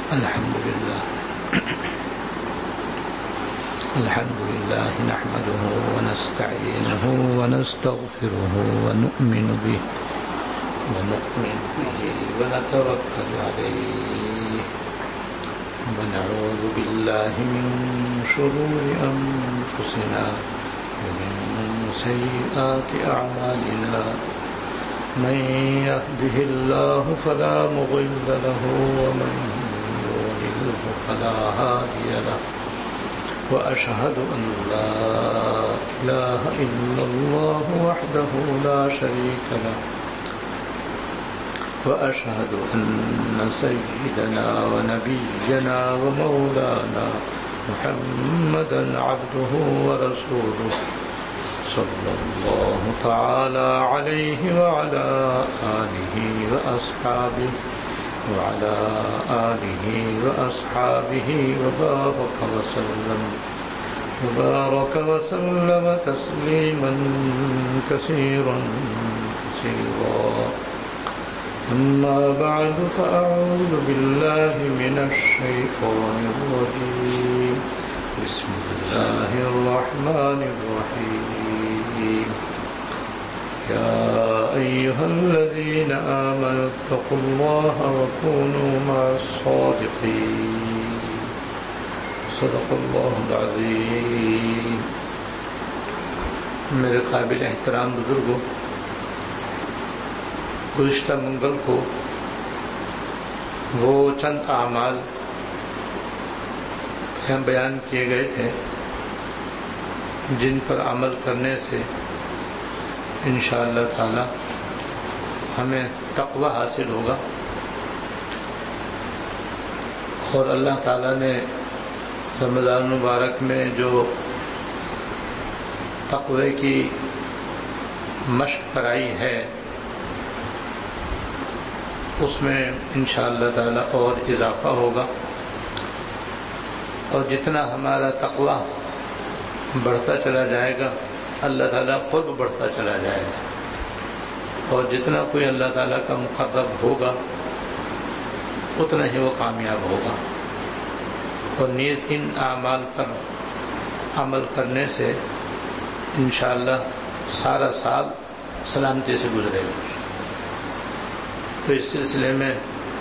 الحمد لله نحمده ونستعينه ونستغفره ونؤمن به ونتوكل عليه ونعوذ بالله من شرور أنفسنا ومن سيئات أعمالنا من يهده الله فلا مضل له ومن يضلل فلا هادي له وأشهد أن لا إله إلا الله وحده لا شريك له وأشهد أن سيدنا ونبينا ومولانا محمدا عبده ورسوله صلى الله تعالى عليه وعلى آله وأصحابه وبارك وسلم تسليما كثيرا أما بعد فأعوذ بالله من الشيطان الرجيم بسم الله الرحمن الرحيم يا أيها الذين آمنوا اتقوا الله وكونوا مع الصادقين صدق الله العظيم. میرے قابل احترام بزرگوں، گزشتہ منگل کو وہ چند اعمال بیان کیے گئے تھے جن پر عمل کرنے سے انشاءاللہ تعالی ہمیں تقوی حاصل ہوگا، اور اللہ تعالی نے رمضان مبارک میں جو تقوی کی مشق کرائی ہے اس میں انشاءاللہ تعالی اور اضافہ ہوگا، اور جتنا ہمارا تقوی بڑھتا چلا جائے گا اللہ تعالیٰ قرب بڑھتا چلا جائے گا، اور جتنا کوئی اللہ تعالیٰ کا مقرب ہوگا اتنا ہی وہ کامیاب ہوگا. اور نیز ان اعمال پر عمل کرنے سے انشاءاللہ سارا سال سلامتی سے گزرے گا. تو اس سلسلے میں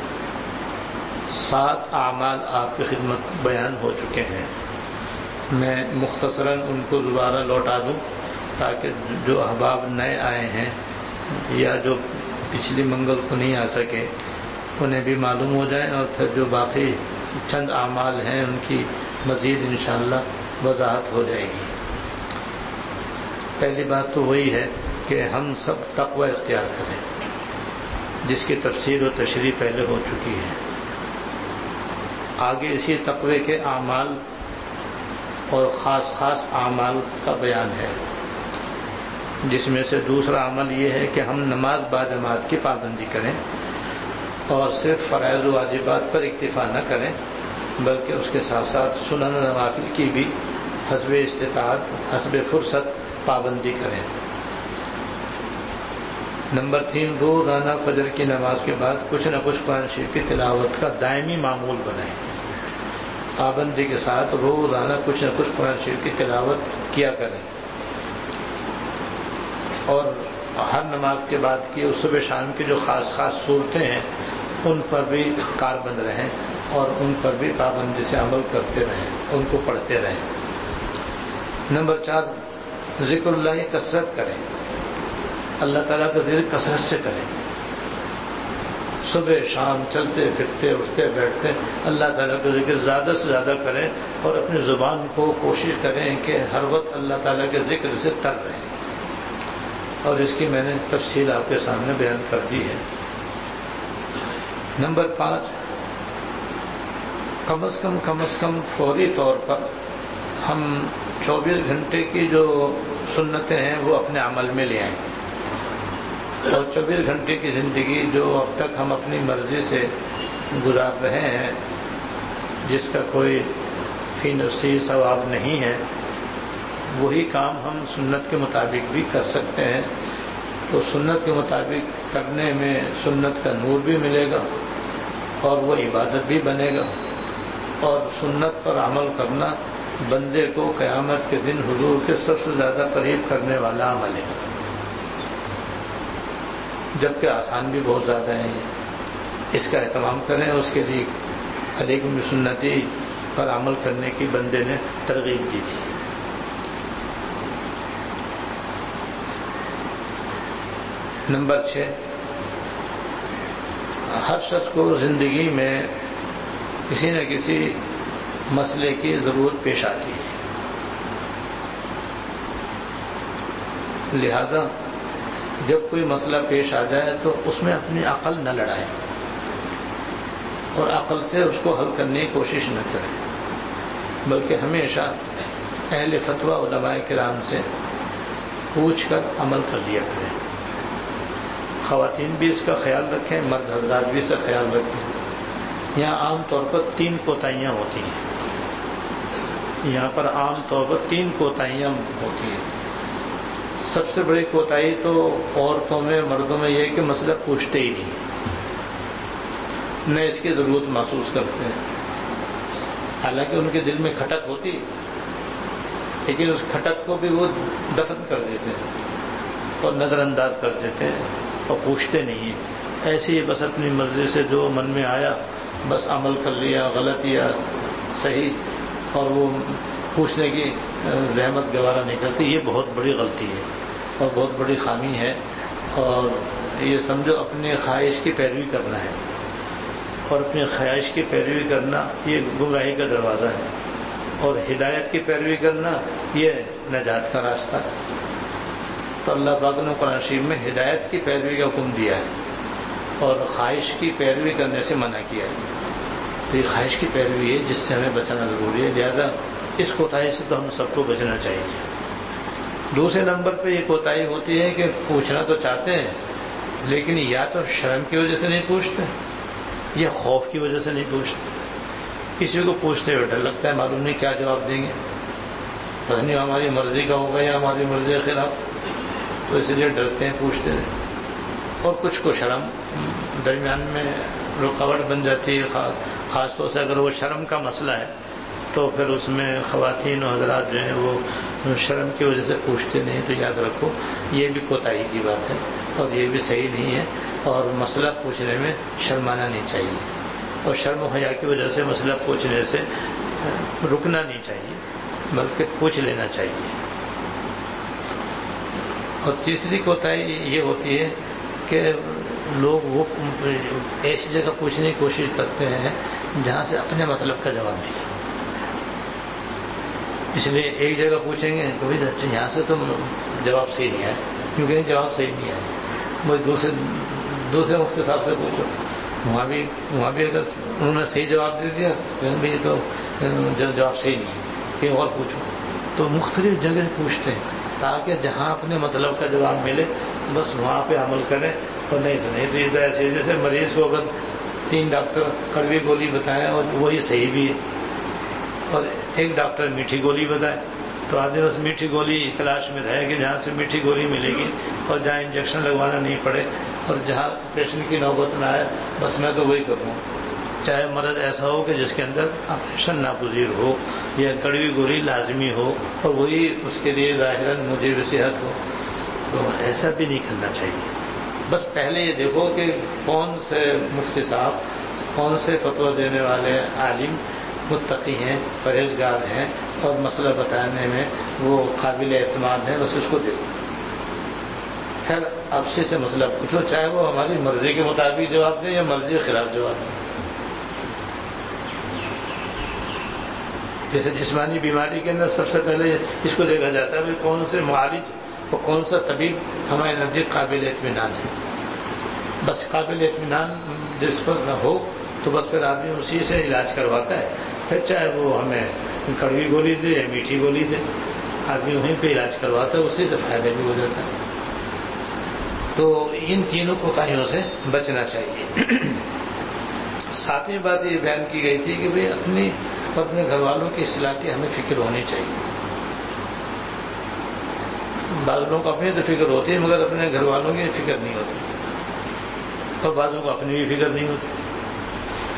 7 اعمال آپ کی خدمت بیان ہو چکے ہیں. میں مختصراً ان کو دوبارہ لوٹا دوں تاکہ جو احباب نئے آئے ہیں یا جو پچھلی منگل کو نہیں آ سکے انہیں بھی معلوم ہو جائیں، اور پھر جو باقی چند اعمال ہیں ان کی مزید انشاءاللہ وضاحت ہو جائے گی. پہلی بات تو وہی ہے کہ ہم سب تقوی اختیار کریں، جس کی تفسیر و تشریح پہلے ہو چکی ہے. آگے اسی تقوی کے اعمال اور خاص اعمال کا بیان ہے، جس میں سے دوسرا عمل یہ ہے کہ ہم نماز باجماعت کی پابندی کریں، اور صرف فرائض و واجبات پر اکتفا نہ کریں بلکہ اس کے ساتھ ساتھ سنن و نوافل کی بھی حسب استطاعت حسب فرصت پابندی کریں. نمبر 3، روزانہ فجر کی نماز کے بعد کچھ نہ کچھ قرآن شریف کی تلاوت کا دائمی معمول بنائیں. پابندی کے ساتھ روزانہ کچھ نہ کچھ قرآن شریف کی تلاوت کیا کریں، اور ہر نماز کے بعد کی صبح شام کی جو خاص صورتیں ہیں ان پر بھی کاربند رہیں اور ان پر بھی پابندی سے عمل کرتے رہیں، ان کو پڑھتے رہیں. نمبر 4، ذکر اللہ کی کثرت کریں. اللہ تعالیٰ کا ذکر کثرت سے کریں، صبح شام چلتے پھرتے اٹھتے بیٹھتے اللہ تعالیٰ کا ذکر زیادہ سے زیادہ کریں، اور اپنی زبان کو کوشش کریں کہ ہر وقت اللہ تعالیٰ کے ذکر سے تر رہیں. اور اس کی میں نے تفصیل آپ کے سامنے بیان کر دی ہے. نمبر 5، کم از کم فوری طور پر ہم 24 گھنٹے کی جو سنتیں ہیں وہ اپنے عمل میں لے آئیں، اور 24 گھنٹے کی زندگی جو اب تک ہم اپنی مرضی سے گزار رہے ہیں، جس کا کوئی فی نفسی ثواب نہیں ہے، وہی کام ہم سنت کے مطابق بھی کر سکتے ہیں. تو سنت کے مطابق کرنے میں سنت کا نور بھی ملے گا، اور وہ عبادت بھی بنے گا، اور سنت پر عمل کرنا بندے کو قیامت کے دن حضور کے سب سے زیادہ قریب کرنے والا عمل ہے، جبکہ آسان بھی بہت زیادہ ہے۔ اس کا اہتمام کریں، اس کے لیے علیکم بسنتی پر عمل کرنے کی بندے نے ترغیب دی تھی۔ نمبر 6، ہر شخص کو زندگی میں کسی نہ کسی مسئلے کی ضرورت پیش آتی ہے، لہذا جب کوئی مسئلہ پیش آ جائے تو اس میں اپنی عقل نہ لڑائیں اور عقل سے اس کو حل کرنے کی کوشش نہ کریں، بلکہ ہمیشہ اہل فتویٰ علماء کرام سے پوچھ کر عمل کر لیا کریں۔ خواتین بھی اس کا خیال رکھیں، مرد حضرات بھی اس کا خیال رکھیں۔ یہاں عام طور پر 3 کوتاہیاں ہوتی ہیں، یہاں پر عام طور پر 3 کوتاہیاں ہوتی ہیں۔ سب سے بڑی کوتاہی تو عورتوں میں مردوں میں یہ ہے کہ مسئلہ پوچھتے ہی نہیں، نہ اس کی ضرورت محسوس کرتے ہیں، حالانکہ ان کے دل میں کھٹک ہوتی، لیکن اس کھٹک کو بھی وہ دفن کر دیتے ہیں اور نظر انداز کر دیتے ہیں اور پوچھتے نہیں ہیں، ایسے ہی بس اپنی مرضی سے جو من میں آیا بس عمل کر لیا، غلط یا صحیح، اور وہ پوچھنے کی زحمت گوارا نہیں کرتی۔ یہ بہت بڑی غلطی ہے اور بہت بڑی خامی ہے، اور یہ سمجھو اپنی خواہش کی پیروی کرنا ہے، اور اپنی خواہش کی پیروی کرنا یہ گمراہی کا دروازہ ہے، اور ہدایت کی پیروی کرنا یہ نجات کا راستہ ہے۔ تو اللہ پاک نے قرآن شریف میں ہدایت کی پیروی کا حکم دیا ہے اور خواہش کی پیروی کرنے سے منع کیا ہے۔ تو یہ خواہش کی پیروی ہے جس سے ہمیں بچنا ضروری ہے، لہذا اس کوتاہی سے تو ہم سب کو بچنا چاہیے۔ دوسرے نمبر پہ یہ کوتاہی ہوتی ہے کہ پوچھنا تو چاہتے ہیں لیکن یا تو شرم کی وجہ سے نہیں پوچھتے یا خوف کی وجہ سے نہیں پوچھتے۔ کسی کو پوچھتے ہوئے ڈر لگتا ہے، معلوم نہیں کیا جواب دیں گے، پتہ نہیں ہماری مرضی کا ہوگا یا ہماری مرضی کے خلاف، تو اس لیے ڈرتے ہیں، پوچھتے ہیں۔ اور کچھ کو شرم درمیان میں رکاوٹ بن جاتی ہے، خاص طور سے اگر وہ شرم کا مسئلہ ہے تو پھر اس میں خواتین و حضرات جو ہیں وہ شرم کی وجہ سے پوچھتے نہیں۔ تو یاد رکھو یہ بھی کوتاہی کی بات ہے اور یہ بھی صحیح نہیں ہے، اور مسئلہ پوچھنے میں شرمانا نہیں چاہیے، اور شرم و حیا کی وجہ سے مسئلہ پوچھنے سے رکنا نہیں چاہیے بلکہ پوچھ لینا چاہیے۔ اور تیسری کوتاہی یہ ہوتی ہے کہ لوگ وہ ایسی جگہ پوچھنے کی کوشش کرتے ہیں جہاں سے اپنے مطلب کا جواب ملے، اس لیے ایک جگہ پوچھیں گے تو یہاں سے تو جواب صحیح نہیں آیا، کیونکہ جواب صحیح نہیں آیا، وہ دوسرے مفتی صاحب سے پوچھو، وہاں بھی اگر انہوں نے صحیح جواب دے دیا تو جواب صحیح نہیں ہے، کہیں اور پوچھو۔ تو مختلف جگہ پوچھتے ہیں تاکہ جہاں اپنے مطلب کا جواب ملے بس وہاں پہ عمل کریں، اور نہیں تو یہ تو ایسے جیسے مریض کو اگر 3 ڈاکٹر کڑوی گولی بتائیں اور وہی صحیح بھی ہے، اور ایک ڈاکٹر میٹھی گولی بتائے تو آدمی بس میٹھی گولی تلاش میں رہے کہ جہاں سے میٹھی گولی ملے گی اور جہاں انجیکشن لگوانا نہیں پڑے اور جہاں آپریشن کی نوبت نہ آئے، بس میں تو وہی کروں، چاہے مرض ایسا ہو کہ جس کے اندر آپریشن ناپذیر ہو یا کڑوی گولی لازمی ہو اور وہی اس کے لیے ظاہراً مجیب صحت ہو، تو ایسا بھی نہیں کرنا چاہیے۔ بس پہلے یہ دیکھو کہ کون سے مفتی صاحب، کون سے فتویٰ دینے والے عالم متقی ہیں، پرہیزگار ہیں اور مسئلہ بتانے میں وہ قابل اعتماد ہیں، بس اس کو دیکھو، پھر آپ سے مسئلہ پوچھو، چاہے وہ ہماری مرضی کے مطابق جواب دیں یا مرضی کے خلاف جواب دیں۔ جیسے جسمانی بیماری کے اندر سب سے پہلے اس کو دیکھا جاتا ہے کہ کون سے معالج اور کون سا طبیب ہمارے نزدیک قابل اطمینان ہے، بس قابل اطمینان جس پر نہ ہو تو بس پھر آدمی اسی سے علاج کرواتا ہے، پھر چاہے وہ ہمیں کڑوی گولی دے یا میٹھی گولی دے، آدمی وہیں پہ علاج کرواتا ہے، اسی سے فائدہ بھی ہو جاتا ہے۔ تو ان تینوں کوتاہیوں سے بچنا چاہیے۔ 7ویں بات یہ بیان کی گئی تھی کہ بھئی اپنے گھر والوں کی اصلاح کی ہمیں فکر ہونی چاہیے۔ بعض لوگوں کو اپنی تو فکر ہوتی ہے مگر اپنے گھر والوں کی فکر نہیں ہوتی، اور بعضوں کو اپنی بھی فکر نہیں ہوتی۔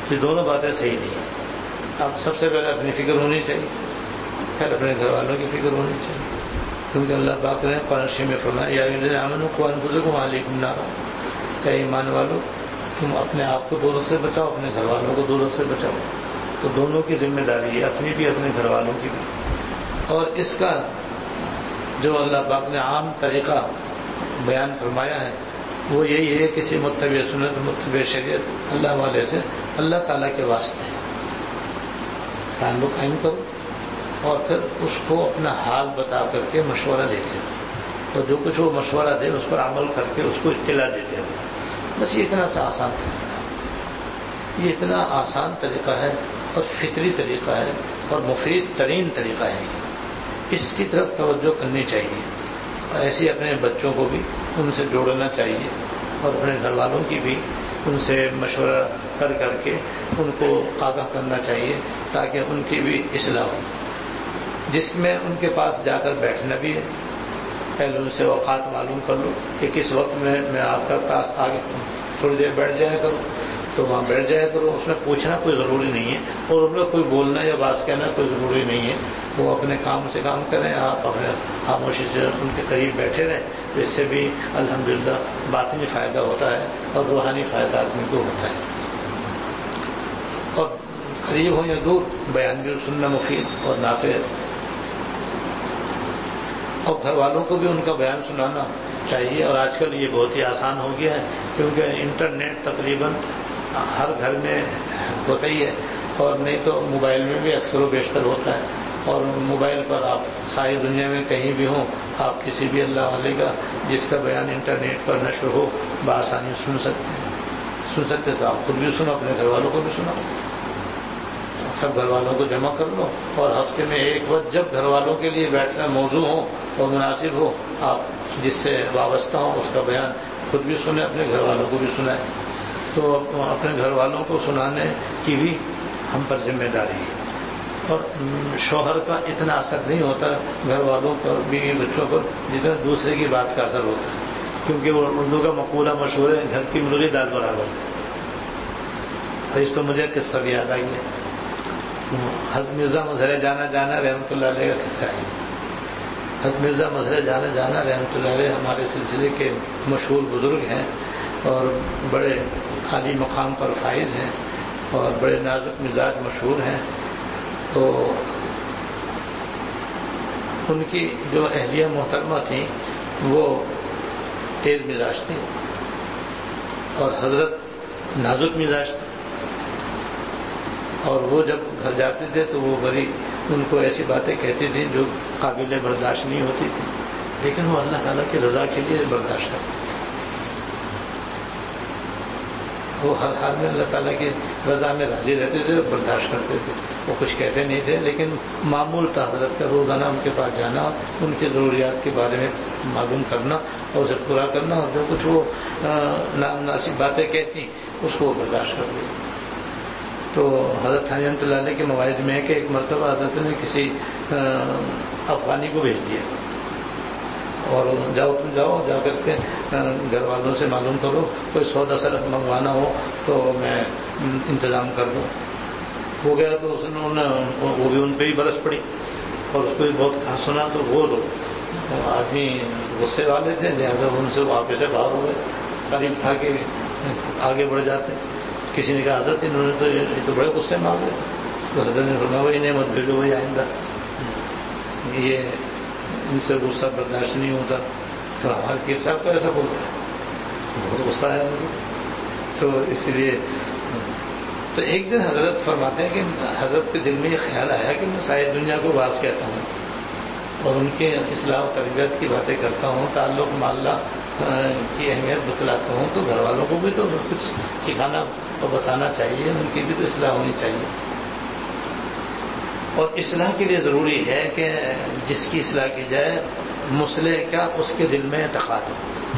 یہ دونوں باتیں صحیح نہیں ہیں. اب سب سے پہلے اپنی فکر ہونی چاہیے، پھر اپنے گھر والوں کی فکر ہونی چاہیے، کیونکہ اللہ پاک نے قرآن شریف میں فرمایا یا ایھا الذین آمنوا قوا انفسکم وأہلیکم نارا، کہ ایمان والو تم اپنے آپ کو دوزخ سے بچاؤ، اپنے گھر والوں کو دوزخ سے بچاؤ. تو دونوں کی ذمہ داری ہے، اپنی بھی اپنے گھر والوں کی بھی. اور اس کا جو اللہ پاک نے عام طریقہ بیان فرمایا ہے وہ یہی ہے، کسی متبع سنت متبع شریعت اللہ والے سے اللہ تعالیٰ کے واسطے تعلق قائم کرو، اور پھر اس کو اپنا حال بتا کر کے مشورہ دیتے ہو، اور جو کچھ وہ مشورہ دے اس پر عمل کر کے اس کو اطلاع دیتے ہو. بس یہ اتنا سا آسان طریقہ ہے، یہ اتنا آسان طریقہ ہے اور فطری طریقہ ہے اور مفید ترین طریقہ ہے. اس کی طرف توجہ کرنی چاہیے، اور ایسے اپنے بچوں کو بھی ان سے جوڑنا چاہیے، اور اپنے گھر والوں کی بھی ان سے مشورہ کر کے ان کو آگاہ کرنا چاہیے تاکہ ان کی بھی اصلاح ہو. جس میں ان کے پاس جا کر بیٹھنا بھی ہے، پہلے ان سے اوقات معلوم کر لو کہ کس وقت میں آپ کا پاس آگے تھوڑی دیر بیٹھ جایا کرو، تو وہاں بیٹھ جایا کرو. اس میں پوچھنا کوئی ضروری نہیں ہے، اور ان کا کوئی بولنا یا بات کہنا کوئی ضروری نہیں ہے. وہ اپنے کام سے کام کریں، آپ اپنے خاموشی سے ان کے قریب بیٹھے رہیں. اس سے بھی الحمدللہ باطنی فائدہ ہوتا ہے اور روحانی فائدہ آدمی کو ہوتا ہے. اور قریب ہو یا دور بیان بھی سننا مفید اور نافع ہے. اور گھر والوں کو بھی ان کا بیان سنانا چاہیے. اور آج کل یہ بہت ہی آسان ہو گیا ہے، کیونکہ انٹرنیٹ تقریباً ہر گھر میں ہوتا ہی ہے، اور نہیں تو موبائل میں بھی اکثر و بیشتر ہوتا ہے. اور موبائل پر آپ ساری دنیا میں کہیں بھی ہوں، آپ کسی بھی اللہ والے کا جس کا بیان انٹرنیٹ پر نشر ہو بآسانی سن سکتے تو آپ خود بھی سنو، اپنے گھر والوں کو بھی سناؤ. سب گھر والوں کو جمع کر لو، اور ہفتے میں ایک وقت جب گھر والوں کے لیے بیٹھنا موضوع ہو اور مناسب ہو، آپ جس سے وابستہ ہوں اس کا بیان خود بھی سنیں، اپنے گھر والوں کو بھی سنائیں. تو اپنے گھر والوں کو سنانے کی بھی ہم پر ذمہ داری ہے. اور شوہر کا اتنا اثر نہیں ہوتا گھر والوں پر، بیوی بچوں پر، جتنا دوسرے کی بات کا اثر ہوتا ہے. کیونکہ وہ اردو کا مقولہ مشہور ہے، گھر کی مرغی دال برابر. اس تو مجھے قصہ بھی یاد آ گیا. حضرت مرزا مظہر جانا رحمۃ اللہ علیہ کا قصہ ہے. حضرت مرزا مظہر جانا رحمۃ اللہ علیہ ہمارے سلسلے کے مشہور بزرگ ہیں، اور بڑے عالی مقام پر فائز ہیں، اور بڑے نازک مزاج مشہور ہیں. تو ان کی جو اہلیہ محترمہ تھیں وہ تیز مزاج تھیں، اور حضرت نازک مزاج تھے. اور وہ جب گھر جاتے تھے تو وہ بڑی ان کو ایسی باتیں کہتی تھیں جو قابل برداشت نہیں ہوتی تھی، لیکن وہ اللہ تعالیٰ کی رضا کے لیے برداشت کرتے تھے. وہ ہر حال میں اللہ تعالیٰ کی رضا میں راضی رہتے تھے، برداشت کرتے تھے. وہ کچھ کہتے نہیں تھے، لیکن معمول تھا حضرت کا روزانہ ان کے پاس جانا، ان کی ضروریات کے بارے میں معلوم کرنا اور اسے پورا کرنا، اور جو کچھ وہ نامناسب باتیں کہتی اس کو وہ برداشت کرتے. تو حضرت تھانوی رحمۃ اللہ علیہ کے مواعظ میں ہے کہ ایک مرتبہ حضرت نے کسی افغانی کو بھیج دیا، اور تم جاؤ جا کر کے گھر والوں سے معلوم کرو، کوئی سودا سرف منگوانا ہو تو میں انتظام کر دوں. ہو گیا تو وہ بھی ان پہ ہی برس پڑی، اور اس کو بھی بہت سنا. تو وہ آدمی غصے والے تھے، لہٰذا ان سے واپس سے باہر ہو گئے. قریب تھا کہ آگے بڑھ جاتے. کسی نے کہا حضرت انہوں نے تو یہ تو بڑے غصے میں آ گئے. تو حضرت نے فرمایا وہی انہیں مت بھیجو، وہی آئندہ یہ ان سے غصہ برداشت نہیں ہوتا. تو ہمارے پیر صاحب کو ایسا بولتا ہے، بہت غصہ ہے مجھے. تو اس لیے تو ایک دن حضرت فرماتے ہیں کہ حضرت کے دل میں یہ خیال آیا کہ میں ساری دنیا کو باز کہتا ہوں اور ان کے اصلاح و تربیت کی باتیں کرتا ہوں، تعلق معلّہ کی اہمیت بتلاتا ہوں، تو گھر والوں کو بھی تو کچھ سکھانا اور بتانا چاہیے، ان کی بھی تو اصلاح ہونی چاہیے. اور اصلاح کے لیے ضروری ہے کہ جس کی اصلاح کی جائے مصلح کا اس کے دل میں اعتقاد ہو.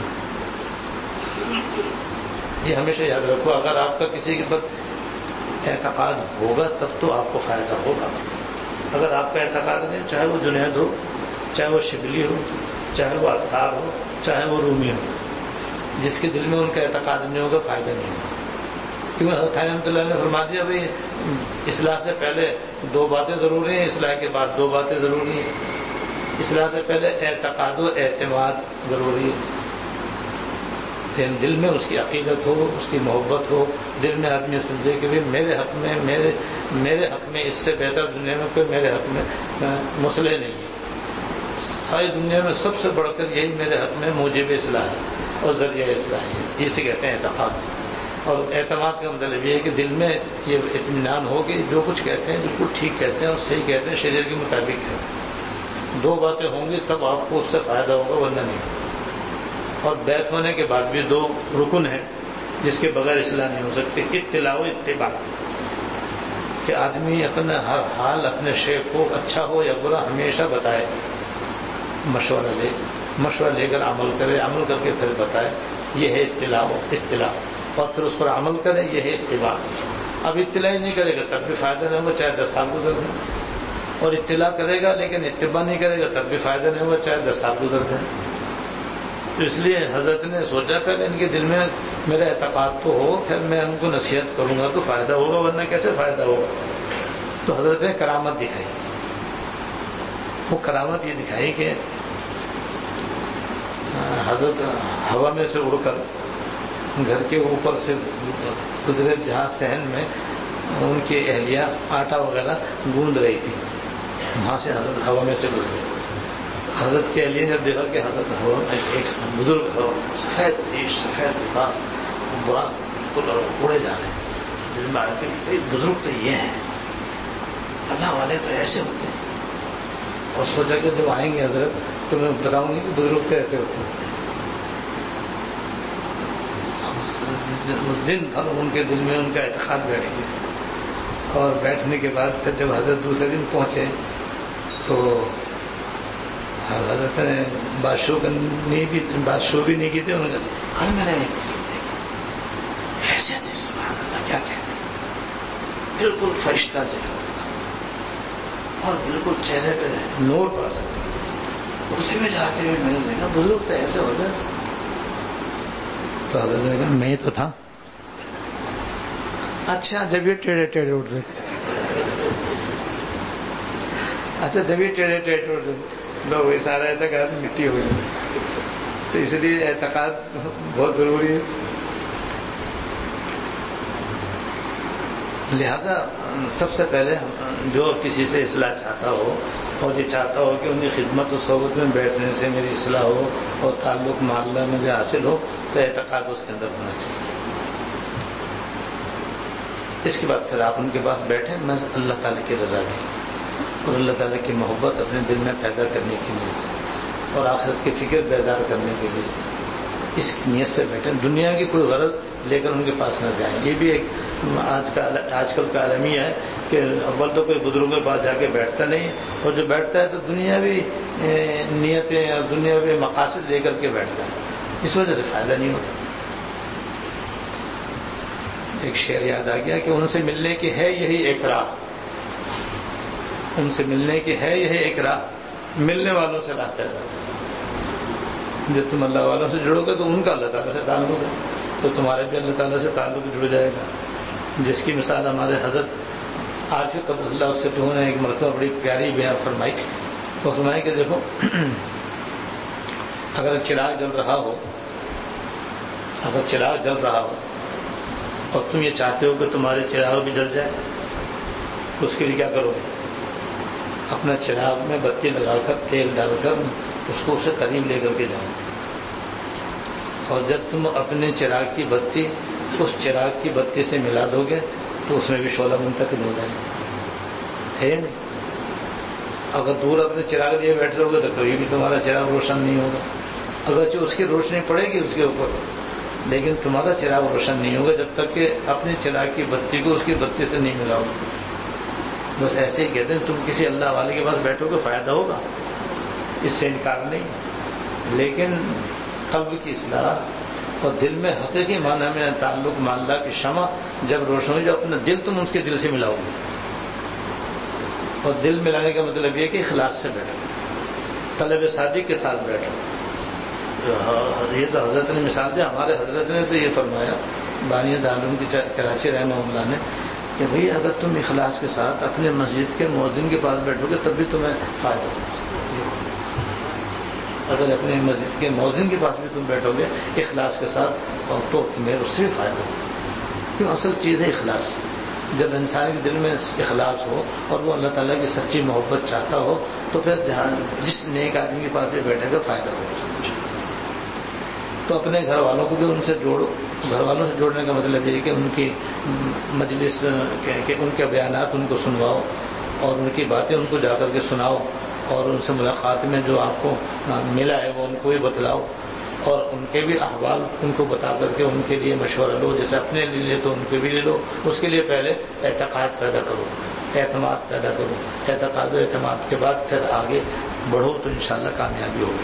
یہ ہمیشہ یاد رکھو، اگر آپ کا کسی کے پر اعتقاد ہوگا تب تو آپ کو فائدہ ہوگا. اگر آپ کا اعتقاد نہیں، چاہے وہ جنید ہو، چاہے وہ شبلی ہو، چاہے وہ عطار ہو، چاہے وہ رومی ہو، جس کے دل میں ان کا اعتقاد نہیں ہوگا فائدہ نہیں ہوگا. کیونکہ حضرت رحمۃ اللہ نے فرما دیا بھائی اصلاح سے پہلے 2 باتیں ضروری ہیں، اصلاح کے بعد 2 باتیں ضروری ہیں۔ اصلاح سے پہلے اعتقاد و اعتماد ضروری ہے، یعنی دل میں اس کی عقیدت ہو، اس کی محبت ہو، دل میں آدمی سمجھے کہ بھائی میرے حق میں اس سے بہتر دنیا میں کوئی میرے حق میں مسئلے نہیں ہے، ساری دنیا میں سب سے بڑھ کر یہی میرے حق میں موجب اصلاح ہے اور ذریعہ اصلاح ہے، اسے کہتے ہیں اعتقاد۔ اور اعتماد کا مطلب یہ ہے کہ دل میں یہ اطمینان ہو کہ جو کچھ کہتے ہیں بالکل ٹھیک کہتے ہیں اور صحیح کہتے ہیں، شریعت کے مطابق کہتے ہیں۔ 2 باتیں ہوں گی تب آپ کو اس سے فائدہ ہوگا، ورنہ نہیں۔ اور بیعت ہونے کے بعد بھی 2 رکن ہیں جس کے بغیر اصلاح نہیں ہو سکتی، اطلاع و اتباع، کہ آدمی اپنا ہر حال اپنے شیخ کو اچھا ہو یا برا ہمیشہ بتائے، مشورہ لے کر عمل کرے، عمل کر کے پھر بتائے، یہ ہے اطلاع، اور پھر اس پر عمل کرے، یہ ہے اتباع۔ اب اطلاع ہی نہیں کرے گا تب بھی فائدہ نہیں ہوگا چاہے 10 سال گزر دیں، اور اطلاع کرے گا لیکن اتباع نہیں کرے گا تب بھی فائدہ نہیں ہوگا چاہے 10 سال گزر دیں۔ تو اس لیے حضرت نے سوچا پہلے ان کے دل میں میرا اعتقاد تو ہو، پھر میں ان کو نصیحت کروں گا تو فائدہ ہوگا، ورنہ کیسے فائدہ ہوگا۔ تو حضرت نے کرامت دکھائی، وہ کرامت یہ دکھائی کہ حضرت ہوا میں سے اڑ کر گھر کے اوپر سے گزرے، جہاں صحن میں ان کی اہلیہ آٹا وغیرہ گوندھ رہی تھی، وہاں سے حضرت ہوا میں سے گزرے۔ حضرت کے اہلیہ نے دیکھا کہ حضرت ہوا میں ایک بزرگ ہوا، سفید ریش، سفید لباس، برا بالکل اڑے جا رہے ہیں۔ دل میں آیا کہ بزرگ تو یہ ہیں، اللہ والے تو ایسے ہوتے ہیں، اور سوچا کہ جب آئیں گے حضرت تو میں بتاؤں گی کہ بزرگ تو ایسے ہوتے ہیں۔ دن بھر ان کے دل میں ان کا اعتقاد بیٹھ گیا، اور بیٹھنے کے بعد پھر جب حضرت دوسرے دن پہنچے تو حضرت نے بات شو بھی نہیں کی تھی، انہوں نے کہا کل میں نے ایسے تھے، سبحان اللہ، کیا کہتے ہیں، بالکل فرشتہ جیسا اور بالکل چہرے پہ نور پڑ سکتا، اسی میں جاتے ہوئے میں نے دیکھا بزرگ تو ایسے ہوتے۔ تو حضرت نے کہا میں تو تھا۔ اچھا جب یہ ٹیڑھے ٹیڑھے اٹھ رہے تھے، اچھا جب یہ ٹیڑھے ٹیڑھے اٹھ رہے تھے، لوگ سارا اعتقاد مٹی ہو گئی۔ تو اس لیے اعتقاد بہت ضروری ہے۔ لہذا سب سے پہلے جو کسی سے اصلاح چاہتا ہو اور یہ چاہتا ہو کہ ان کی خدمت و صحبت میں بیٹھنے سے میری اصلاح ہو اور تعلق معاملہ مجھے حاصل ہو، تو اعتقاد اس کے اندر ہونا چاہیے۔ اس کے بعد پھر آپ ان کے پاس بیٹھیں محض اللہ تعالیٰ کی رضا کی اور اللہ تعالیٰ کی محبت اپنے دل میں پیدا کرنے کی نیت سے، اور آخرت کی فکر بیدار کرنے کے لیے اس نیت سے بیٹھیں۔ دنیا کی کوئی غرض لے کر ان کے پاس نہ جائیں۔ یہ بھی ایک آج کل کا عالمیہ ہے کہ اول تو کوئی بزرگوں کے پاس جا کے بیٹھتا نہیں، اور جو بیٹھتا ہے تو دنیاوی نیتیں اور دنیاوی مقاصد لے کر کے بیٹھتا ہے، اس وجہ سے فائدہ نہیں ہوتا۔ ایک شعر یاد آ گیا کہ ان سے ملنے کی ہے یہی ایک راہ، ان سے ملنے کی ہے یہی ایک راہ، ملنے والوں سے راہ پیدا۔ جب تم اللہ والوں سے جڑو گے تو ان کا اللہ تعالیٰ سے تعلق ہے، تو تمہارے بھی اللہ تعالیٰ سے تعلق جڑ جائے گا، جس کی مثال ہمارے حضرت عارف قدس اللہ سے نے ایک مرتبہ بڑی پیاری بیان فرمائی۔ تو فرمائی کہ دیکھو اگر چراغ جل رہا ہو اور تم یہ چاہتے ہو کہ تمہارے چراغ بھی جل جائے، تو اس کے لیے کیا کرو گے؟ اپنا چراغ میں بتی لگا کر تیل ڈال کر اس کو اسے قریب لے کر کے جاؤ، اور جب تم اپنے چراغ کی بتی اس چراغ کی بتی سے ملا دو گے تو اس میں بھی شعلہ منتقل ہو جائے گا، ہے نہیں؟ اگر دور اپنے چراغ لیے بیٹھے رہو گے تو کبھی بھی تمہارا چراغ روشن نہیں ہوگا، اگرچہ اس کی روشنی پڑے گی اس کے اوپر، لیکن تمہارا چراغ روشن نہیں ہوگا جب تک کہ اپنے چراغ کی بتی کو اس کی بتی سے نہیں ملاؤ گے۔ بس ایسے ہی کہتے ہیں تم کسی اللہ والے کے پاس بیٹھو گے فائدہ ہوگا، اس سے انکار نہیں، لیکن قلب کی اصلاح اور دل میں حقیقی معنی میں تعلق معاملہ کی شمع جب روشن ہوئی، جو اپنا دل تم اس کے دل سے ملاؤ گے، اور دل ملانے کا مطلب یہ کہ اخلاص سے بیٹھو، طلب صادق کے ساتھ بیٹھو۔ یہ تو حضرت نے مثال دی، ہمارے حضرت نے تو یہ فرمایا بانی دارالعلوم کی کراچی رحمہ اللہ نے کہ بھئی اگر تم اخلاص کے ساتھ اپنے مسجد کے مؤذن کے پاس بیٹھو گے تب بھی تمہیں فائدہ ہوگا. اگر اپنے مسجد کے مؤذن کے پاس بھی تم بیٹھو گے اخلاص کے ساتھ تو تمہیں اس سے بھی فائدہ ہوگا. کیوں؟ اصل چیز ہے اخلاص. جب انسان کے دل میں اخلاص ہو اور وہ اللہ تعالیٰ کی سچی محبت چاہتا ہو تو پھر جس نیک آدمی کے پاس بھی بیٹھے گا فائدہ ہوگا. تو اپنے گھر والوں کو بھی ان سے جوڑو. گھر والوں سے جوڑنے کا مطلب یہ ہے کہ ان کی مجلس کہ ان کے بیانات ان کو سنواؤ اور ان کی باتیں ان کو جا کر کے سناؤ اور ان سے ملاقات میں جو آپ کو ملا ہے وہ ان کو بھی بتلاؤ اور ان کے بھی احوال ان کو بتا کر کے ان کے لیے مشورہ لو. جیسے اپنے لیے لے تو ان کے بھی لے لو. اس کے لیے پہلے اعتقاد پیدا کرو, اعتماد پیدا کرو. اعتقاد و اعتماد کے بعد پھر آگے بڑھو تو انشاءاللہ کامیابی ہوگی.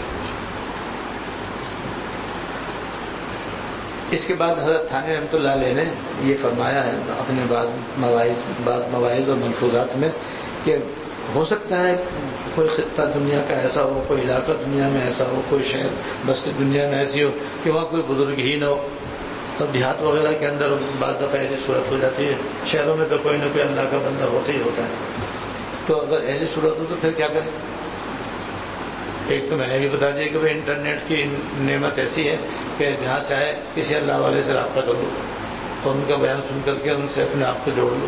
اس کے بعد حضرت تھانوی رحمۃ اللہ علیہ نے یہ فرمایا ہے اپنے بعض مواعظ اور ملفوظات میں کہ ہو سکتا ہے کوئی خطہ دنیا کا ایسا ہو, کوئی علاقہ دنیا میں ایسا ہو, کوئی شہر بستی دنیا میں ایسی ہو کہ وہاں کوئی بزرگ ہی نہ ہو. تو دیہات وغیرہ کے اندر بعض دفعہ ایسی صورت ہو جاتی ہے. شہروں میں تو کوئی نہ کوئی اللہ کا بندہ ہوتا ہی ہوتا ہے. تو اگر ایسی صورت ہو تو پھر کیا کریں؟ ایک تو میں نے بھی بتا دیا کہ انٹرنیٹ کی نعمت ایسی ہے کہ جہاں چاہے کسی اللہ والے سے رابطہ کر لو اور ان کا بیان سن کر کے ان سے اپنے آپ کو جوڑ لو.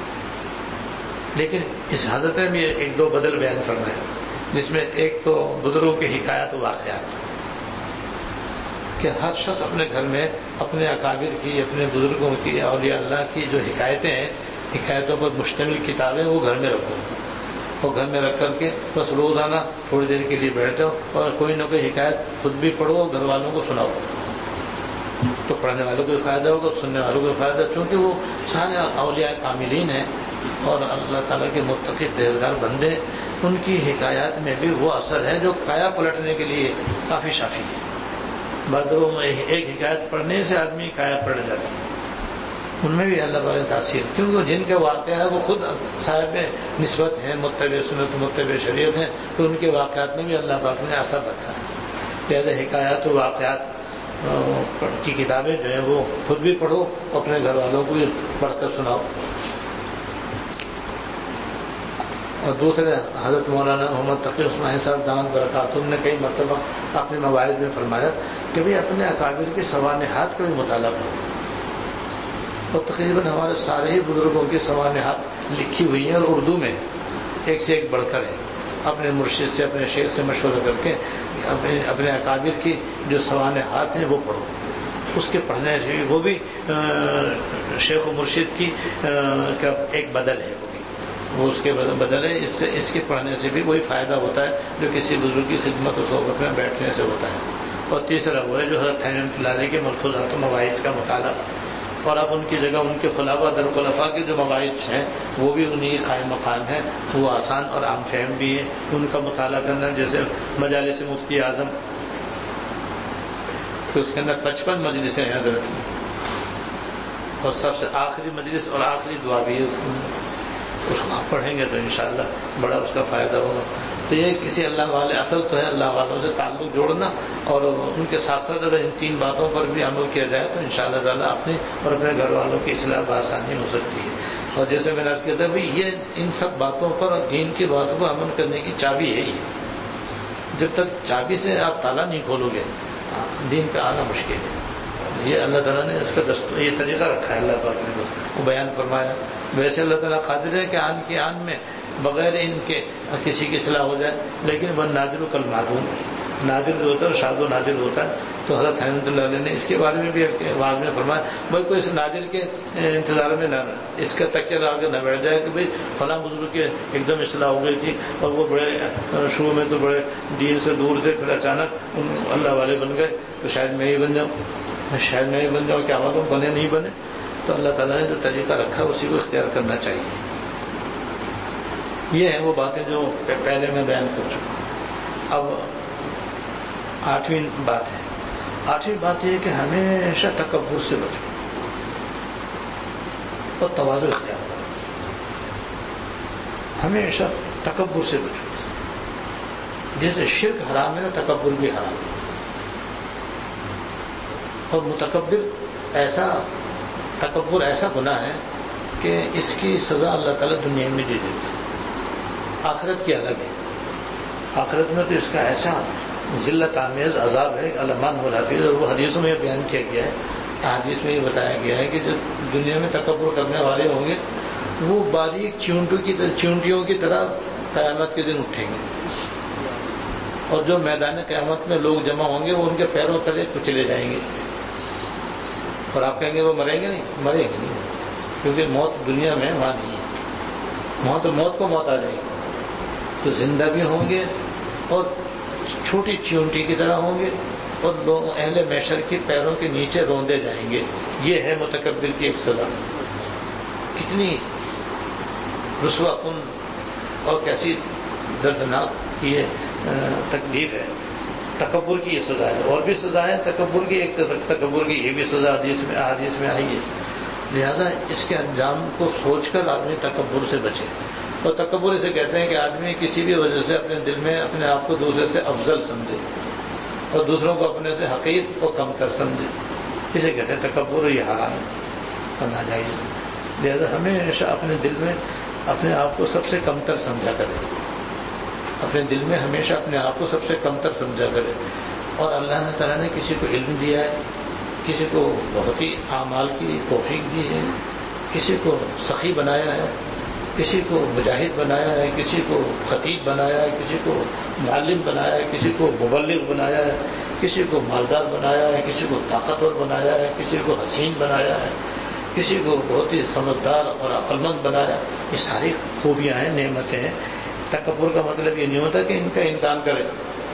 لیکن اس حضرت نے بھی ایک دو بدل بیان فرمایا جس میں ایک تو بزرگوں کی حکایات و واقعات کہ ہر شخص اپنے گھر میں اپنے اکابر کی, اپنے بزرگوں کی, اولیاء اللہ کی جو حکایتیں ہیں, حکایتوں پر مشتمل کتابیں وہ گھر میں رکھو. اور گھر میں رکھ کر کے بس روزانہ تھوڑی دیر کے لیے بیٹھ جاؤ اور کوئی نہ کوئی حکایت خود بھی پڑھو اور گھر والوں کو سناؤ. تو پڑھنے والوں کو بھی فائدہ ہوگا, سننے والوں کو بھی فائدہ, چونکہ وہ سارے اولیاء کاملین ہیں اور اللہ تعالیٰ کے متقی پرہیزگار بندے. ان کی حکایات میں بھی وہ اثر ہے جو کایا پلٹنے کے لیے کافی شافی ہے. بعضوں میں ایک حکایت پڑھنے سے آدمی کایا پلٹ جاتا ہے. ان میں بھی اللہ تعالیٰ تاثیر, کیونکہ جن کے واقعہ ہے وہ خود صاحب نسبت ہیں, متبع سنت, متبع شریعت ہیں, تو ان کے واقعات میں بھی اللہ پاک نے اثر رکھا ہے. لہٰذا حکایات و واقعات کی کتابیں جو ہیں وہ خود بھی پڑھو, اپنے گھر والوں کو بھی پڑھ کر سناؤ. اور دوسرے حضرت مولانا محمد تقی عثمانی صاحب دامت برکاتہم نے کئی مرتبہ اپنے مواعظ میں فرمایا کہ بھئی اپنے اکابر کی سوانحات کا بھی مطالعہ کرو. اور تقریباً ہمارے سارے ہی بزرگوں کی سوانحات لکھی ہوئی ہیں اور اردو میں ایک سے ایک بڑھ کر ہے. اپنے مرشد سے, اپنے شیخ سے مشورہ کر کے اپنے اکابر کی جو سوانحات ہیں وہ پڑھو. اس کے پڑھنے سے وہ بھی شیخ و مرشد کی کا ایک بدل ہے, وہ اس کے بدل ہے. اس کے پڑھنے سے بھی وہی فائدہ ہوتا ہے جو کسی بزرگ کی خدمت و صحبت میں بیٹھنے سے ہوتا ہے. اور تیسرا وہ ہے جو حضرت تھانوی رحمۃ اللہ علیہ کے ملفوظات و مواعظ کا مطالعہ, اور اب ان کی جگہ ان کے خلفاء در خلفاء کے جو مواعظ ہیں وہ بھی انہیں قائم مقام ہیں. وہ آسان اور عام فہم بھی ہیں. ان کا مطالعہ کرنا جیسے مجالس مفتی اعظم, تو اس کے اندر 55 مجلسیں ہیں حضرت کی, اور سب سے آخری مجلس اور آخری دعا بھی ہے اس کو آپ پڑھیں گے تو انشاءاللہ بڑا اس کا فائدہ ہوگا. تو یہ کسی اللہ والے, اصل تو ہے اللہ والوں سے تعلق جوڑنا, اور ان کے ساتھ ساتھ اگر ان 3 باتوں پر بھی عمل کیا جائے تو انشاءاللہ تعالیٰ اپنی اور اپنے گھر والوں کی اصلاح بآسانی ہو سکتی ہے. اور جیسے میں نے عرض کیا تھا بھائی یہ ان سب باتوں پر اور دین کی باتوں پر عمل کرنے کی چابی ہے. یہ جب تک چابی سے آپ تالا نہیں کھولو گے دین پہ آنا مشکل ہے. یہ اللہ تعالیٰ نے اس کا یہ طریقہ رکھا ہے, اللہ پاک نے وہ بیان فرمایا. ویسے اللہ تعالیٰ قادر ہے کہ آن کی آن میں بغیر ان کے کسی کی اصلاح ہو جائے, لیکن وہ نادر و کل معدوم, نادر جو ہوتا ہے شاد و نادر ہوتا ہے. تو حضرت رحمۃ اللہ علیہ نے اس کے بارے میں بھی آواز میں فرمایا بھائی کوئی اس نادر کے انتظار میں نہ رہے, اس کا تکیہ لگا کے نہ بیٹھ جائے کہ بھائی فلاں بزرگ کے ایک دم اصلاح ہو گئی تھی اور وہ بڑے شروع میں تو بڑے دین سے دور تھے, پھر اچانک اللہ والے بن گئے تو شاید میں ہی بن جاؤں, کیا معلوم بنے نہیں بنے. تو اللہ تعالیٰ نے جو طریقہ رکھا اسی کو اختیار کرنا چاہیے. یہ ہیں وہ باتیں جو پہلے میں بیان کر چکا. اب 8ویں بات ہے. 8ویں بات یہ کہ ہمیشہ تکبر سے بچو اور تواضع اختیار کرو. ہمیشہ تکبر سے بچو. جیسے شرک حرام ہے نا, تکبر بھی حرام ہے. اور متکبر ایسا تکبر ایسا گناہ ہے کہ اس کی سزا اللہ تعالیٰ دنیا میں دے دیتا ہے، آخرت کی الگ ہے۔ آخرت میں تو اس کا ایسا ذلت آمیز عذاب ہے، علمان والحافظ، اور وہ حدیثوں میں بیان کیا گیا ہے، حدیث میں یہ بتایا گیا ہے کہ جو دنیا میں تکبر کرنے والے ہوں گے وہ باریک چونٹیوں کی طرح قیامت کے دن اٹھیں گے، اور جو میدان قیامت میں لوگ جمع ہوں گے وہ ان کے پیروں تلے کچلے جائیں گے، اور آپ کہیں گے وہ مریں گے نہیں، کیونکہ موت دنیا میں وہاں نہیں ہے، موت کو موت آ جائے گی، تو زندہ بھی ہوں گے اور چھوٹی چونٹی کی طرح ہوں گے، اور لوگ اہل محشر کے پیروں کے نیچے روندے جائیں گے۔ یہ ہے متکبر کی ایک سزا۔ کتنی رسوا کن اور کیسی دردناک یہ تکلیف ہے، تکبر کی یہ سزا ہے۔ اور بھی سزا ہے تکبر کی، ایک تکبر کی یہ بھی سزا حدیث میں آئی ہے، لہذا اس کے انجام کو سوچ کر آدمی تکبر سے بچے۔ اور تکبر اسے کہتے ہیں کہ آدمی کسی بھی وجہ سے اپنے دل میں اپنے آپ کو دوسرے سے افضل سمجھے اور دوسروں کو اپنے سے حقیر اور کم تر سمجھے، اسے کہتے ہیں تکبر، یہ حرام ہے اور ناجائز۔ لہذا ہمیشہ اپنے دل میں اپنے آپ کو سب سے کم تر سمجھا کرے، اپنے دل میں ہمیشہ اپنے آپ کو سب سے کم تر سمجھا کرے۔ اور اللہ تعالیٰ نے کسی کو علم دیا ہے، کسی کو بہت ہی اعمال کی توفیق دی ہے، کسی کو سخی بنایا ہے، کسی کو مجاہد بنایا ہے، کسی کو خطیب بنایا ہے، کسی کو معلم بنایا ہے، کسی کو مبلغ بنایا ہے، کسی کو مالدار بنایا ہے، کسی کو طاقتور بنایا ہے، کسی کو حسین بنایا ہے، کسی کو بہت ہی سمجھدار اور عقل مند بنایا۔ یہ ساری خوبیاں ہیں، نعمتیں ہیں۔ تکبر کا مطلب یہ نہیں ہوتا کہ ان کا انکار کرے،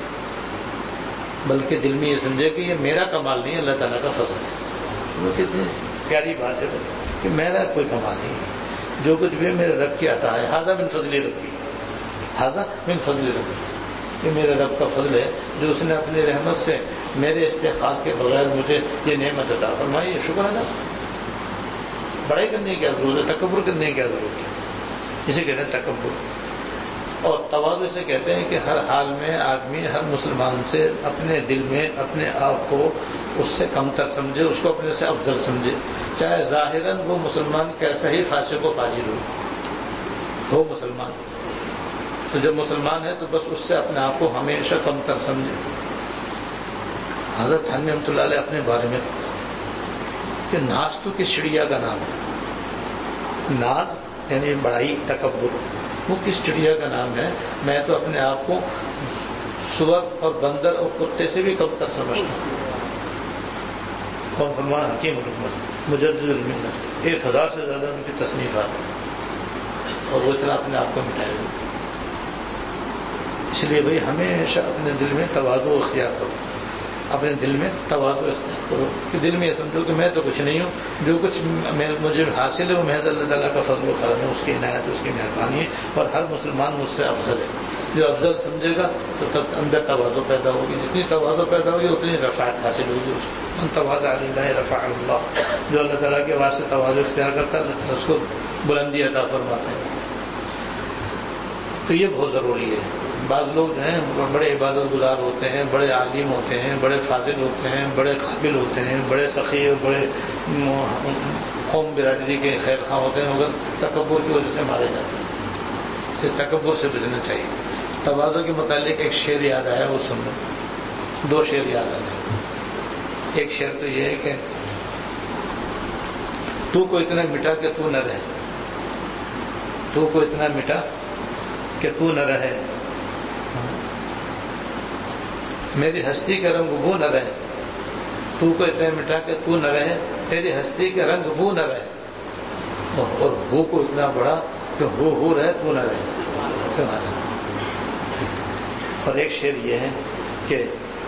بلکہ دل میں یہ سمجھے کہ یہ میرا کمال نہیں، اللہ تعالیٰ کا فضل ہے۔ وہ کتنی پیاری بات ہے کہ میرا کوئی کمال نہیں ہے، جو کچھ بھی میرے رب کی عطا ہے، ھذا من فضل ربی، ھذا من فضل ربی، یہ میرے رب کا فضل ہے جو اس نے اپنی رحمت سے میرے استحقاق کے بغیر مجھے یہ نعمت عطا فرمائی ہے، شکر ادا۔ بڑائی کرنے کی کیا ضرورت ہے، تکبر کرنے کی کیا ضرورت ہے، اسے کہتے ہیں تکبر۔ اور تواضع سے کہتے ہیں کہ ہر حال میں آدمی ہر مسلمان سے اپنے دل میں اپنے آپ کو اس سے کم تر سمجھے، اس کو اپنے سے افضل سمجھے، چاہے ظاہراً وہ مسلمان کیسا ہی فاسق و فاجر ہو مسلمان، تو جب مسلمان ہے تو بس اس سے اپنے آپ کو ہمیشہ کم تر سمجھے۔ حضرت تھانوی رحمۃ اللہ علیہ اپنے بارے میں کہ ناز تو کس چڑیا کا نام ہے، ناز یعنی بڑائی، تکبر، وہ کس چڑیا کا نام ہے، میں تو اپنے آپ کو سور اور بندر اور کتے سے بھی کم تر سمجھتا ہوں۔ قوم فرمان حکیم الامت مجدد الملت، 1000 سے زیادہ ان کی تصنیفات ہیں، اور وہ اتنا اپنے آپ کو مٹائے ہوئے۔ اس لیے بھائی ہمیشہ اپنے دل میں تواضع اختیار کرو، اپنے دل میں تواضع اختیار کرو، کہ دل میں یہ سمجھو کہ میں تو کچھ نہیں ہوں، جو کچھ مجھے حاصل ہے وہ محض اللہ تعالیٰ کا فضل و کرم ہے، اس کی عنایت، اس کی مہربانی ہے، اور ہر مسلمان مجھ سے افضل ہے۔ جو افضل سمجھے گا تو تب اندر تواضع پیدا ہوگی، جتنی تواضع پیدا ہوگی اتنی رفعت حاصل ہوگی اس کو۔ من تواضع للہ رفعہ اللہ، جو اللہ تعالیٰ کے واسطے تواضع اختیار کرتا ہے اس کو بلندی عطا فرماتے ہیں۔ تو یہ بہت ضروری ہے۔ بعض لوگ جو ہیں بڑے عبادت گزار ہوتے ہیں، بڑے عالم ہوتے ہیں، بڑے فاضل ہوتے ہیں، بڑے قابل ہوتے ہیں، بڑے سخی اور بڑے قوم برادری کے خیر خواہ ہوتے ہیں، مگر تکبر کی وجہ سے مارے جاتے ہیں۔ اس تکبر سے بچنا چاہیے۔ تواضع کے متعلق ایک شعر یاد آیا، وہ سن لو، 2 شعر یاد آ گئے۔ ایک شعر تو یہ ہے کہ تو کو اتنا مٹا کہ تو نہ رہے، تو کو اتنا مٹا کہ تو نہ رہے، میری ہستی کا رنگ بو نہ رہے، تو کو اتنا مٹا کہ تو نہ رہے، تیری ہستی کا رنگ بو نہ رہے، اور ہو کو اتنا بڑا کہ ہو رہے تو نہ رہے۔ اور ایک شعر یہ ہے کہ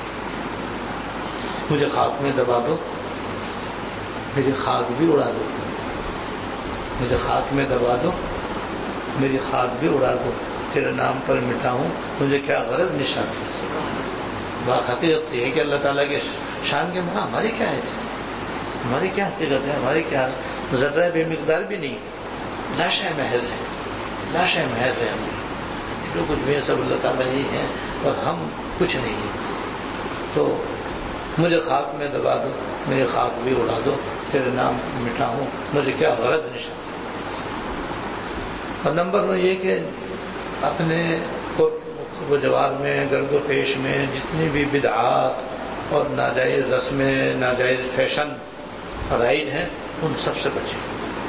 مجھے خاک میں دبا دو، میری خاک بھی اڑا دو، مجھے خاک میں دبا دو، میری خاک بھی اڑا دو، تیرے نام پر مٹاؤں مجھے کیا غرض نشان سے۔ حقیقت یہ ہے کہ اللہ تعالیٰ کے شان کے ماں ہماری کیا ہے، ہماری کیا حقیقت ہے، ہماری کیا ذرہ بے مقدار بھی نہیں، لاشیں محض ہے، لاشیں محض ہے، ہم جو کچھ بھی ہے سب اللہ تعالیٰ ہی ہیں اور ہم کچھ نہیں ہیں۔ تو مجھے خاک میں دبا دو، میری خاک بھی اڑا دو، تیرے نام مٹاؤں، مجھے کیا غرض نشان سے۔ اور نمبر 9 یہ کہ اپنے و جوار میں، گرد و پیش میں جتنی بھی بدعات اور ناجائز رسمیں، ناجائز فیشن رائج ہیں، ان سب سے بچیں،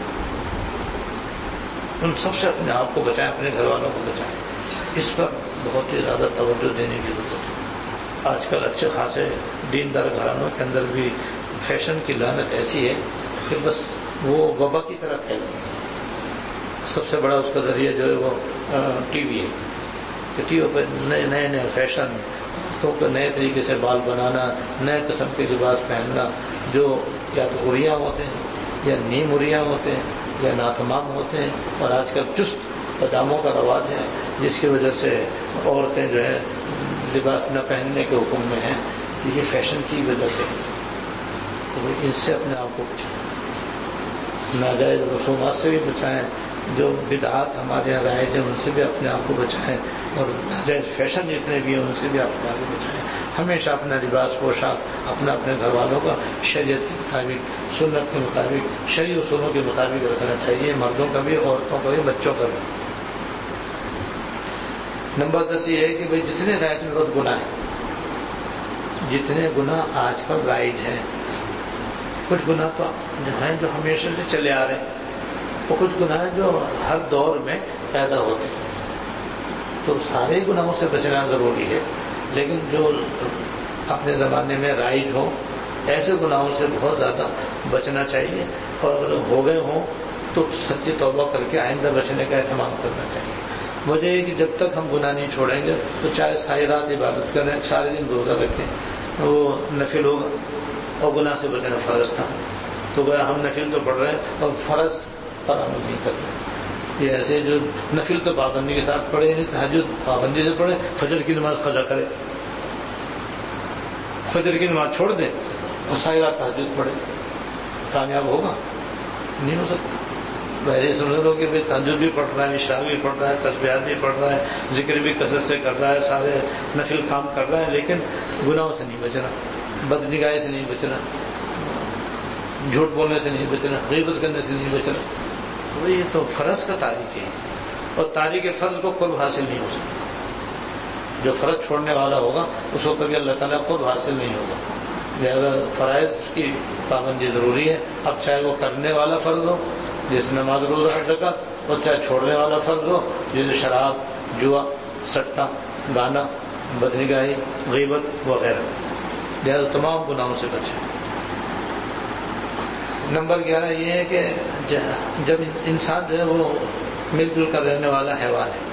ان سب سے اپنے آپ کو بچائیں، اپنے گھر والوں کو بچائیں۔ اس پر بہت ہی زیادہ توجہ دینے کی ضرورت ہے۔ آج کل اچھے خاصے دیندار گھرانوں کے اندر بھی فیشن کی لعنت ایسی ہے کہ بس وہ وبا کی طرح پھیل گئی۔ سب سے بڑا اس کا ذریعہ جو ہے وہ ٹی وی ہے کہ ٹی وی پہ نئے نئے فیشن، تو نئے طریقے سے بال بنانا، نئے قسم کے لباس پہننا، جو یا تو عریاں ہوتے ہیں یا نیم عریاں ہوتے ہیں یا ناتمام ہوتے ہیں، اور آج کل چست پاجاموں کا رواج ہے، جس کی وجہ سے عورتیں جو ہے لباس نہ پہننے کے حکم میں ہیں۔ یہ فیشن کی وجہ سے تو ان سے اپنے آپ کو بچائیں، ناجائز رسومات سے بھی بچائیں، جو بدعات ہمارے یہاں رائج ہیں ان سے بھی اپنے آپ کو بچائیں، اور ناجائز فیشن جتنے بھی ہیں ان سے بھی اپنے آپ کو بچائیں۔ ہمیشہ اپنا لباس پوشاک اپنے گھر والوں کا شریعت کے مطابق، سنت کے مطابق، شرعی اصولوں کے مطابق رکھنا چاہیے، مردوں کا بھی، عورتوں کا بھی، بچوں کا بھی۔ نمبر 10 یہ ہے کہ بھئی جتنے رائج میں بہت گناہ ہیں، جتنے گناہ آج کل رائج ہیں، کچھ گناہ تو ہیں جو ہمیشہ سے چلے آ رہے ہیں، اور کچھ گناہ جو ہر دور میں پیدا ہوتے ہیں، تو سارے گناہوں سے بچنا ضروری ہے، لیکن جو اپنے زمانے میں رائج ہوں ایسے گناہوں سے بہت زیادہ بچنا چاہیے، اور اگر ہو گئے ہوں تو سچی توبہ کر کے آئندہ بچنے کا اہتمام کرنا چاہیے۔ وجہ یہ کہ جب تک ہم گناہ نہیں چھوڑیں گے تو چاہے ساری رات عبادت کریں، سارے دن روزہ رکھیں، وہ نفل ہوگا، اور گناہ سے بچنا فرض تھا، تو گویا ہم نفل تو پڑھ رہے ہیں اور فرض پر عمل نہیں کر رہے۔ یہ ایسے جو نفل تو پابندی کے ساتھ پڑھے، یعنی تہجد پابندی سے پڑھے، فجر کی نماز قضا کرے، فجر کی نماز چھوڑ دے اور ساری رات تہجد پڑھے، کامیاب ہوگا؟ نہیں ہو سکتا۔ پہلے سمجھ لو کہ تہجد بھی پڑھ رہا ہے، اشراق بھی پڑھ رہا ہے، تسبیحات بھی پڑھ رہا ہے، ذکر بھی کثرت سے کر رہا ہے، سارے نفل کام کر رہا ہے، لیکن گناہوں سے نہیں بچنا، بدنگاہی سے نہیں بچنا، جھوٹ بولنے سے نہیں بچنا، غیبت کرنے سے نہیں بچنا۔ تو یہ تو فرض کا تاریخ ہے، اور تاریخ فرض کو قرب حاصل نہیں ہو سکتا۔ جو فرض چھوڑنے والا ہوگا اس کو کبھی اللہ تعالیٰ قرب حاصل نہیں ہوگا۔ لہذا فرائض کی پابندی ضروری ہے، اب چاہے وہ کرنے والا فرض ہو جیسے نماز روزہ زکوٰۃ، اور چاہے چھوڑنے والا فرض ہو جیسے شراب، جوا، سٹا، گانا، بدنگاہی، غیبت وغیرہ۔ لہذا تمام گناہوں سے بچیں۔ نمبر 11 یہ ہے کہ جب انسان جو ہے وہ مل جل کر رہنے والا حیوان ہے،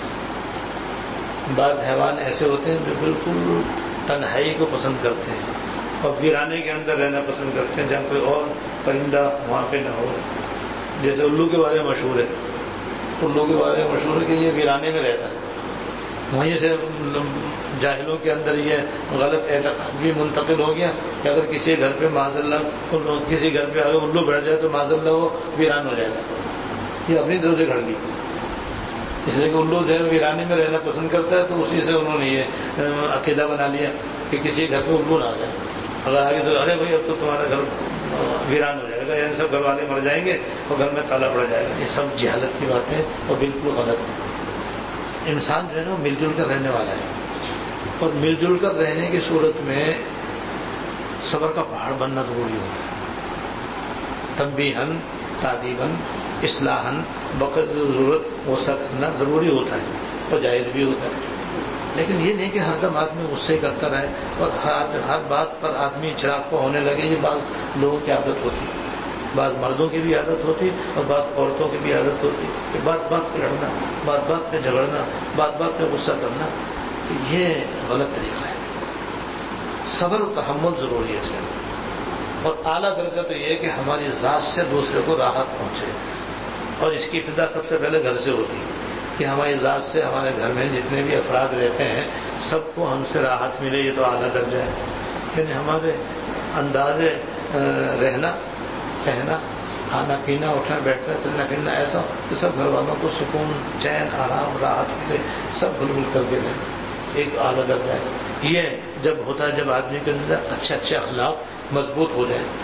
بعض حیوان ایسے ہوتے ہیں جو بالکل تنہائی کو پسند کرتے ہیں اور ویرانے کے اندر رہنا پسند کرتے ہیں جہاں کوئی اور پرندہ وہاں پہ نہ ہو۔ جیسے الو کے بارے میں مشہور ہے، الو کے بارے میں مشہور ہے کہ یہ ویرانے میں رہتا ہے۔ وہیں سے جاہلوں کے اندر یہ غلط اعتقاد بھی منتقل ہو گیا کہ اگر کسی گھر پہ معاذ اللہ کسی گھر پہ اگر الو بیٹھ جائے تو معاذ اللہ وہ ویران ہو جائے گا۔ یہ اپنی طرف سے گھڑ گئی، اس لیے کہ الو جو ہے ویرانے میں رہنا پسند کرتا ہے، تو اسی سے انہوں نے یہ عقیدہ بنا لیا کہ کسی گھر پہ الو نہ آ جائے، اگر آگے تو ارے بھائی اب تو تمہارا گھر ویران ہو جائے گا، یعنی سب گھر والے مر جائیں گے اور گھر میں تالا پڑ جائے گا۔ یہ سب جہالت کی باتیں اور بالکل غلط ہے۔ انسان جو ہے نا مل جل کر رہنے والا ہے، اور مل جل کر رہنے کی صورت میں صبر کا پہاڑ بننا ضروری ہوتا ہے۔ تنبیہاً، تعدیباً، اصلاحاً، وقت ضرورت غصہ کرنا ضروری ہوتا ہے اور جائز بھی ہوتا ہے، لیکن یہ نہیں کہ ہر دم آدمی غصے کرتا رہے اور ہر بات پر آدمی چراغ ہونے لگے۔ یہ بعض لوگوں کی عادت ہوتی ہے، بعض مردوں کی بھی عادت ہوتی اور بعض عورتوں کی بھی عادت ہوتی کہ بات بات پہ لڑنا، بات بات پہ جھگڑنا، بات بات پہ غصہ کرنا، تو یہ غلط طریقہ ہے۔ صبر و تحمل ضروری ہے، اور اعلیٰ درجہ تو یہ ہے کہ ہماری ذات سے دوسرے کو راحت پہنچے، اور اس کی ابتدا سب سے پہلے گھر سے ہوتی ہے کہ ہماری ذات سے ہمارے گھر میں جتنے بھی افراد رہتے ہیں سب کو ہم سے راحت ملے، یہ تو اعلیٰ درجہ ہے۔ یعنی ہمارے انداز رہنا سہنا، کھانا پینا، اٹھنا بیٹھنا، چلنا پھرنا ایسا کہ سب گھر والوں کو سکون، چین، آرام، راحت ملے، سب گل گل کر کے رہیں، ایک اعلیٰ درجہ ہے۔ یہ جب ہوتا ہے جب آدمی کے اندر اچھے اچھے اخلاق مضبوط ہو جائیں،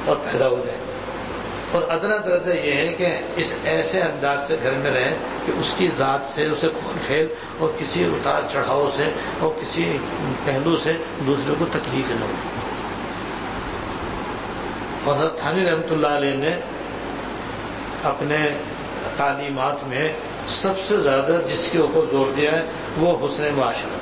اور پیدا ہو جائے. اور ادنا درجہ یہ ہے کہ اس ایسے انداز سے گھر میں رہے کہ اس کی ذات سے اسے کھول پھیل اور کسی اتار چڑھاؤ سے اور کسی پہلو سے دوسرے کو تکلیف نہ ہو. اور حضرت تھانوی رحمۃ اللہ علیہ نے اپنے تعلیمات میں سب سے زیادہ جس کے اوپر زور دیا ہے وہ حسن معاشرت.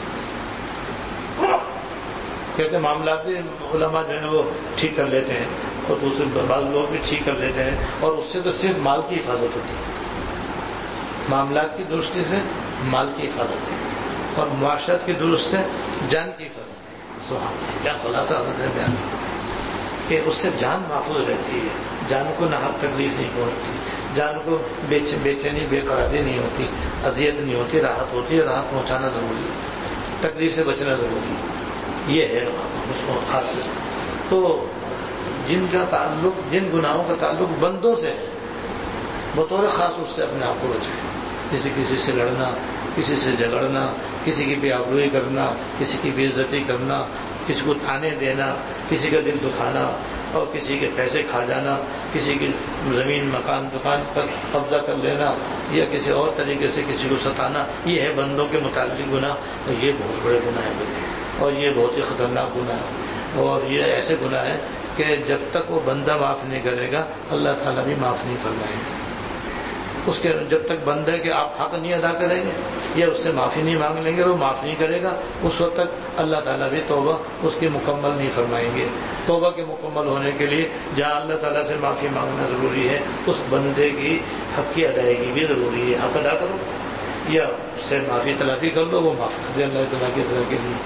کہتے معاملات بھی علماء جو ہیں وہ ٹھیک کر لیتے ہیں اور دوسرے بعض لوگ بھی ٹھیک کر لیتے ہیں, اور اس سے تو صرف مال کی حفاظت ہوتی ہے, معاملات کی درستی سے مال کی حفاظت ہے, اور معاشرت کی درست سے جان کی حفاظت. سبحان اللہ, کیا خلاصہ حضرت نے بیان کیا کہ اس سے جان محفوظ رہتی ہے, جان کو ناحق تکلیف نہیں پہنچتی, جان کو بے چینی بے قراری نہیں ہوتی, اذیت نہیں ہوتی, راحت ہوتی ہے. راحت پہنچانا ضروری ہے, تکلیف سے بچنا ضروری ہے. یہ ہے اس کو خاص. تو جن کا تعلق, جن گناہوں کا تعلق بندوں سے ہے, بطور خاص اس سے اپنے آپ کو بچائیں. کسی سے لڑنا, کسی سے جھگڑنا, کسی کی بے آبروئی کرنا, کسی کی بے عزتی کرنا, کسی کو تانے دینا, کسی کا دل دکھانا اور کسی کے پیسے کھا جانا, کسی کی زمین مکان دکان پر قبضہ کر لینا یا کسی اور طریقے سے کسی کو ستانا, یہ ہے بندوں کے متعلق گناہ. یہ بہت بڑے گناہ ہیں اور یہ بہت ہی خطرناک گناہ ہے, اور یہ ایسے گناہ ہے کہ جب تک وہ بندہ معاف نہیں کرے گا اللہ تعالیٰ بھی معاف نہیں فرمائے گا. اس کے جب تک بندہ ہے کہ آپ حق نہیں ادا کریں گے یا اس سے معافی نہیں مانگ لیں گے, وہ معاف نہیں کرے گا, اس وقت تک اللہ تعالیٰ بھی توبہ اس کی مکمل نہیں فرمائیں گے. توبہ کے مکمل ہونے کے لیے جہاں اللہ تعالیٰ سے معافی مانگنا ضروری ہے, اس بندے کی حق کی ادائیگی بھی ضروری ہے. حق ادا کرو یا اس سے معافی تلافی کر لو, وہ معاف کر دے اللہ تعالیٰ کی طرح کے لیے.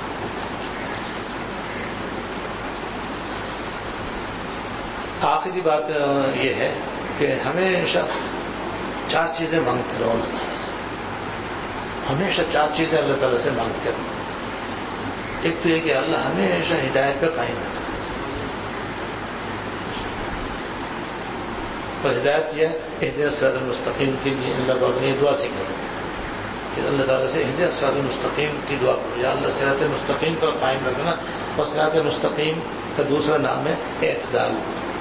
آخری بات یہ ہے کہ ہمیشہ 4 چیزیں مانگتے رہو اللہ تعالیٰ سے. ہمیشہ 4 چیزیں اللہ تعالیٰ سے مانگتے رہو. ایک تو یہ کہ اللہ ہمیشہ ہدایت پہ قائم رہے, اور ہدایت یہ ہے اہدنا الصراط المستقیم کے لیے اللہ پاک نے دعا سکھائی کہ اللہ تعالیٰ سے اہدنا الصراط المستقیم کی دعا کرو, یا اللہ صراط مستقیم پر قائم رکھنا. اور صراط مستقیم کا دوسرا نام ہے اعتدال,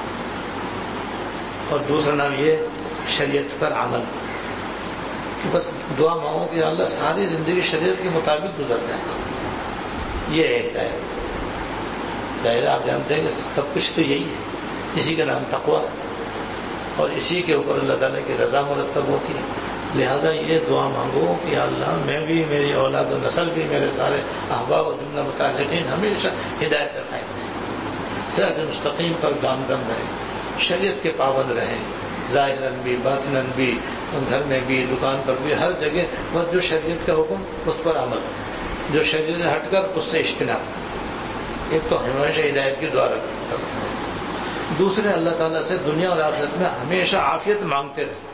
اور دوسرا نام یہ شریعت پر عمل. کہ بس دعا مانگو کہ اللہ ساری زندگی شریعت کے مطابق گزر جائے. یہ ہے ہدایت. ظاہر آپ جانتے ہیں کہ سب کچھ تو یہی ہے, اسی کا نام تقویٰ ہے, اور اسی کے اوپر اللہ تعالیٰ کی رضا مرتب ہوتی ہے. لہذا یہ دعا مانگو کہ اللہ میں بھی, میری اولاد و نسل بھی, میرے سارے احباب و جملہ متعلقین ہمیشہ ہدایت پر قائم رہیں, صراط مستقیم پر گامزن رہیں, شریعت کے پابند رہیں, ظاہراً بھی باطناً بھی, گھر میں بھی دکان پر بھی, ہر جگہ بس جو شریعت کا حکم اس پر عمل, جو شریعت سے ہٹ کر اس سے اجتناب. ایک تو ہمیشہ ہدایت کی دعا کرتے ہیں. دوسرے اللہ تعالیٰ سے دنیا اور آخرت میں ہمیشہ عافیت مانگتے رہے,